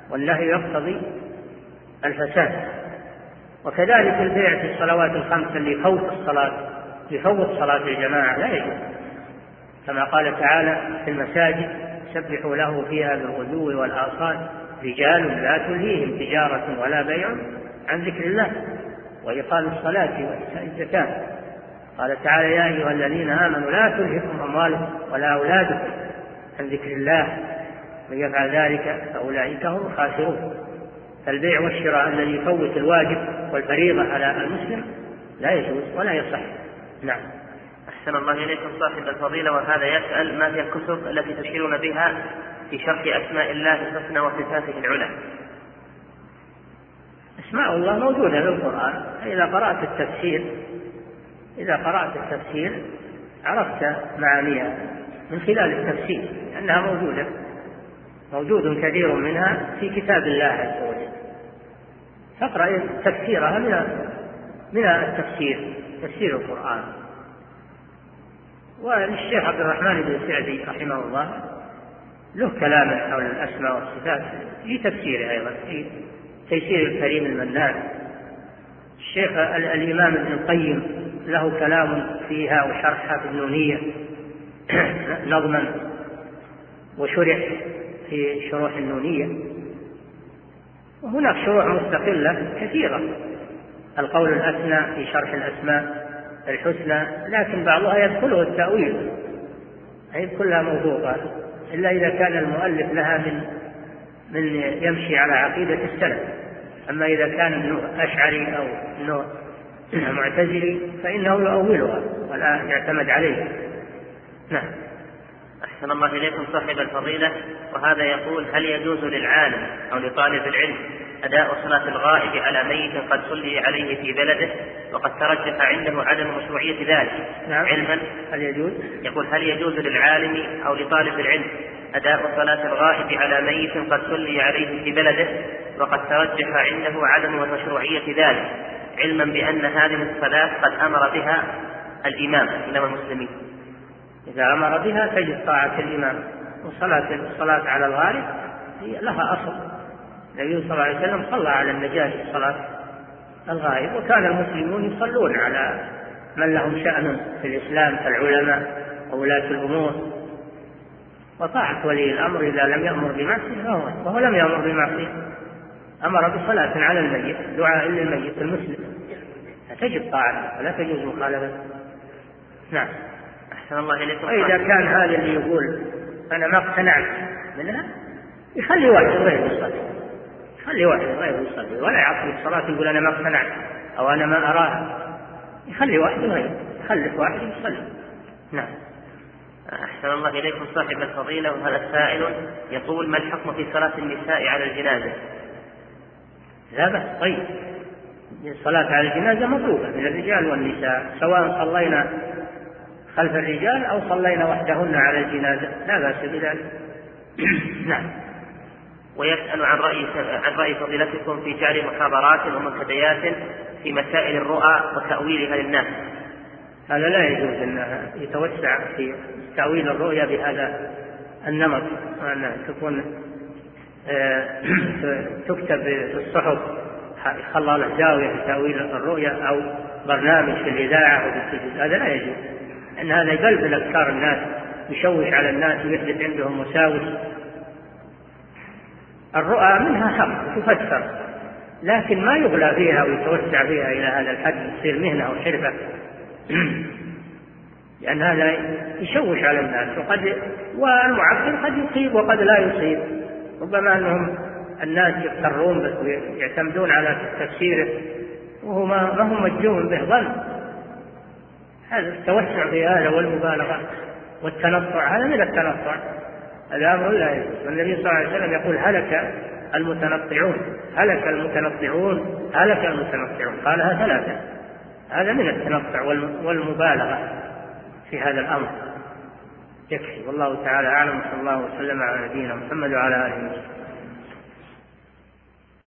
والنهي يقتضي الفساد. وكذلك البيع في الصلوات الخمس اللي يفوت صلاة الجماعة لا يجوز، كما قال تعالى في المساجد سبحوا له فيها بالغدو والآصال رجال لا تلهيهم تجارة ولا بيع عن ذكر الله وإقام الصلاة وإيتاء الزكاة. قال تعالى يا أيها الذين آمنوا لا تلهكم أموالكم ولا أولادكم عن ذكر الله من يفعل ذلك فأولئك هم الخاسرون. فالبيع والشراء الذي يفوت الواجب والفريضة على المسلم لا يجوز ولا يصح. نعم. أحسن الله إليكم صاحب الفضيلة، وهذا يسأل ما هي الكتب التي تشيرون بها في شرح أسماء الله الحسنى وصفاته العلى؟ أسماء الله موجودة في القرآن. إذا قرأت التفسير عرفت معانيها من خلال التفسير لأنها موجود كثير منها في كتاب الله عز وجل، فاقرأ تفسيرها من تفسير القرآن. والشيخ عبد الرحمن بن سعدي رحمه الله له كلام حول الأسماء والصفات في تفسيره أيضا في تيسير الكريم المنان. الشيخ الإمام ابن القيم له كلام فيها وشرحها في النونية نظما وشرح في شروح النونية، وهناك شروح مستقلة كثيرة. القول الأثنى في شرح الأسماء الحسنى، لكن بعضها يدخله التأويل، أي كلها موضوعات إلا إذا كان المؤلف لها من يمشي على عقيدة السلف. أما إذا كان ابن أشعري أو ابن معتزلي فإنه يؤولها ولا يعتمد عليه. نعم. أحسن الله إليكم صاحب الفضيلة، وهذا يقول هل يجوز للعالم أو لطالب العلم أداء صلاة الغائب على ميت قد صلي عليه في بلده وقد ترجح عنده عدم مشروعية ذلك؟ نعم. علما هل يجوز؟ يقول هل يجوز للعالم أو لطالب العلم أداء صلاة الغائب على ميت قد صلي عليه في بلده وقد ترجح عنده عدم مشروعية ذلك، علما بأن هذه الصلاة قد أمر بها الإمام المسلمين؟ إذا أمر بها تجب طاعة الإمام. والصلاة على الغائب هي لها أصل. النبي صلى الله عليه وسلم صلى على النجاشي صلاة الغائب، وكان المسلمون يصلون على من لهم شأن في الإسلام كالعلماء وولاة الأمور. وطاعة ولي الأمر إذا لم يأمر بمعصية وهو لم يأمر بمعصية، أمر بصلاة على الميت دعاء للميت المسلم، فتجب طاعته ولا تجوز مخالفته. نعم. أحسن الله إليكم. وإذا كان هذا اللي يقول أنا ما اقتنعت منها يخلي واحد غير يصلي، ولا يعطل الصلاة يقول أنا ما اقتنعت أو أنا ما أراها، يخلي واحد غير، يخلف واحد يصلي. نعم. أحسن الله إليكم صاحب الفضيلة، وهذا السائل يقول ما الحكم في صلاة النساء على الجنازة؟ لا بأس. طيب، الصلاة على الجنازة مطلوبة من الرجال والنساء، سواء صلينا خلف الرجال أو صلينا وحدهن على الجنازة لا بأس بذلك. نعم. ويسأل عن رأي فضيلتكم في جعل محاضرات ومنتديات في مسائل الرؤى وتأويلها للناس. هذا لا يجوز أن يتوسع في تأويل الرؤيا بهذا النمط، أن تكون تكتب في الصحف خلى له زاوية في تأويل الرؤيا أو برنامج في الإذاعة أو بالتلفزيون، هذا لا يجوز، أن هذا يقلب أفكار الناس، يشوش على الناس ويحدث عندهم وساوس. الرؤى منها حق تفسر، لكن ما يغلى فيها ويتوسع فيها إلى هذا الحد تصير مهنة وحرفة، لأن هذا يشوش على الناس. والمعبر قد يصيب وقد لا يصيب، ربما أنهم الناس يغترون بس ويعتمدون على تفسيره وهو ما هم مجزوم به ظن. هذا التوسع في هذا والمبالغة والتنطع هذا من التنطع، هذا أمر لا يجوز. والنبي صلى الله عليه وسلم يقول هلك المتنطعون قالها ثلاثة. هذا من التنطع والمبالغة في هذا الأمر. يكفي، والله تعالى أعلم، صلى الله وسلم على نبينا محمد وعلى آله وسلم.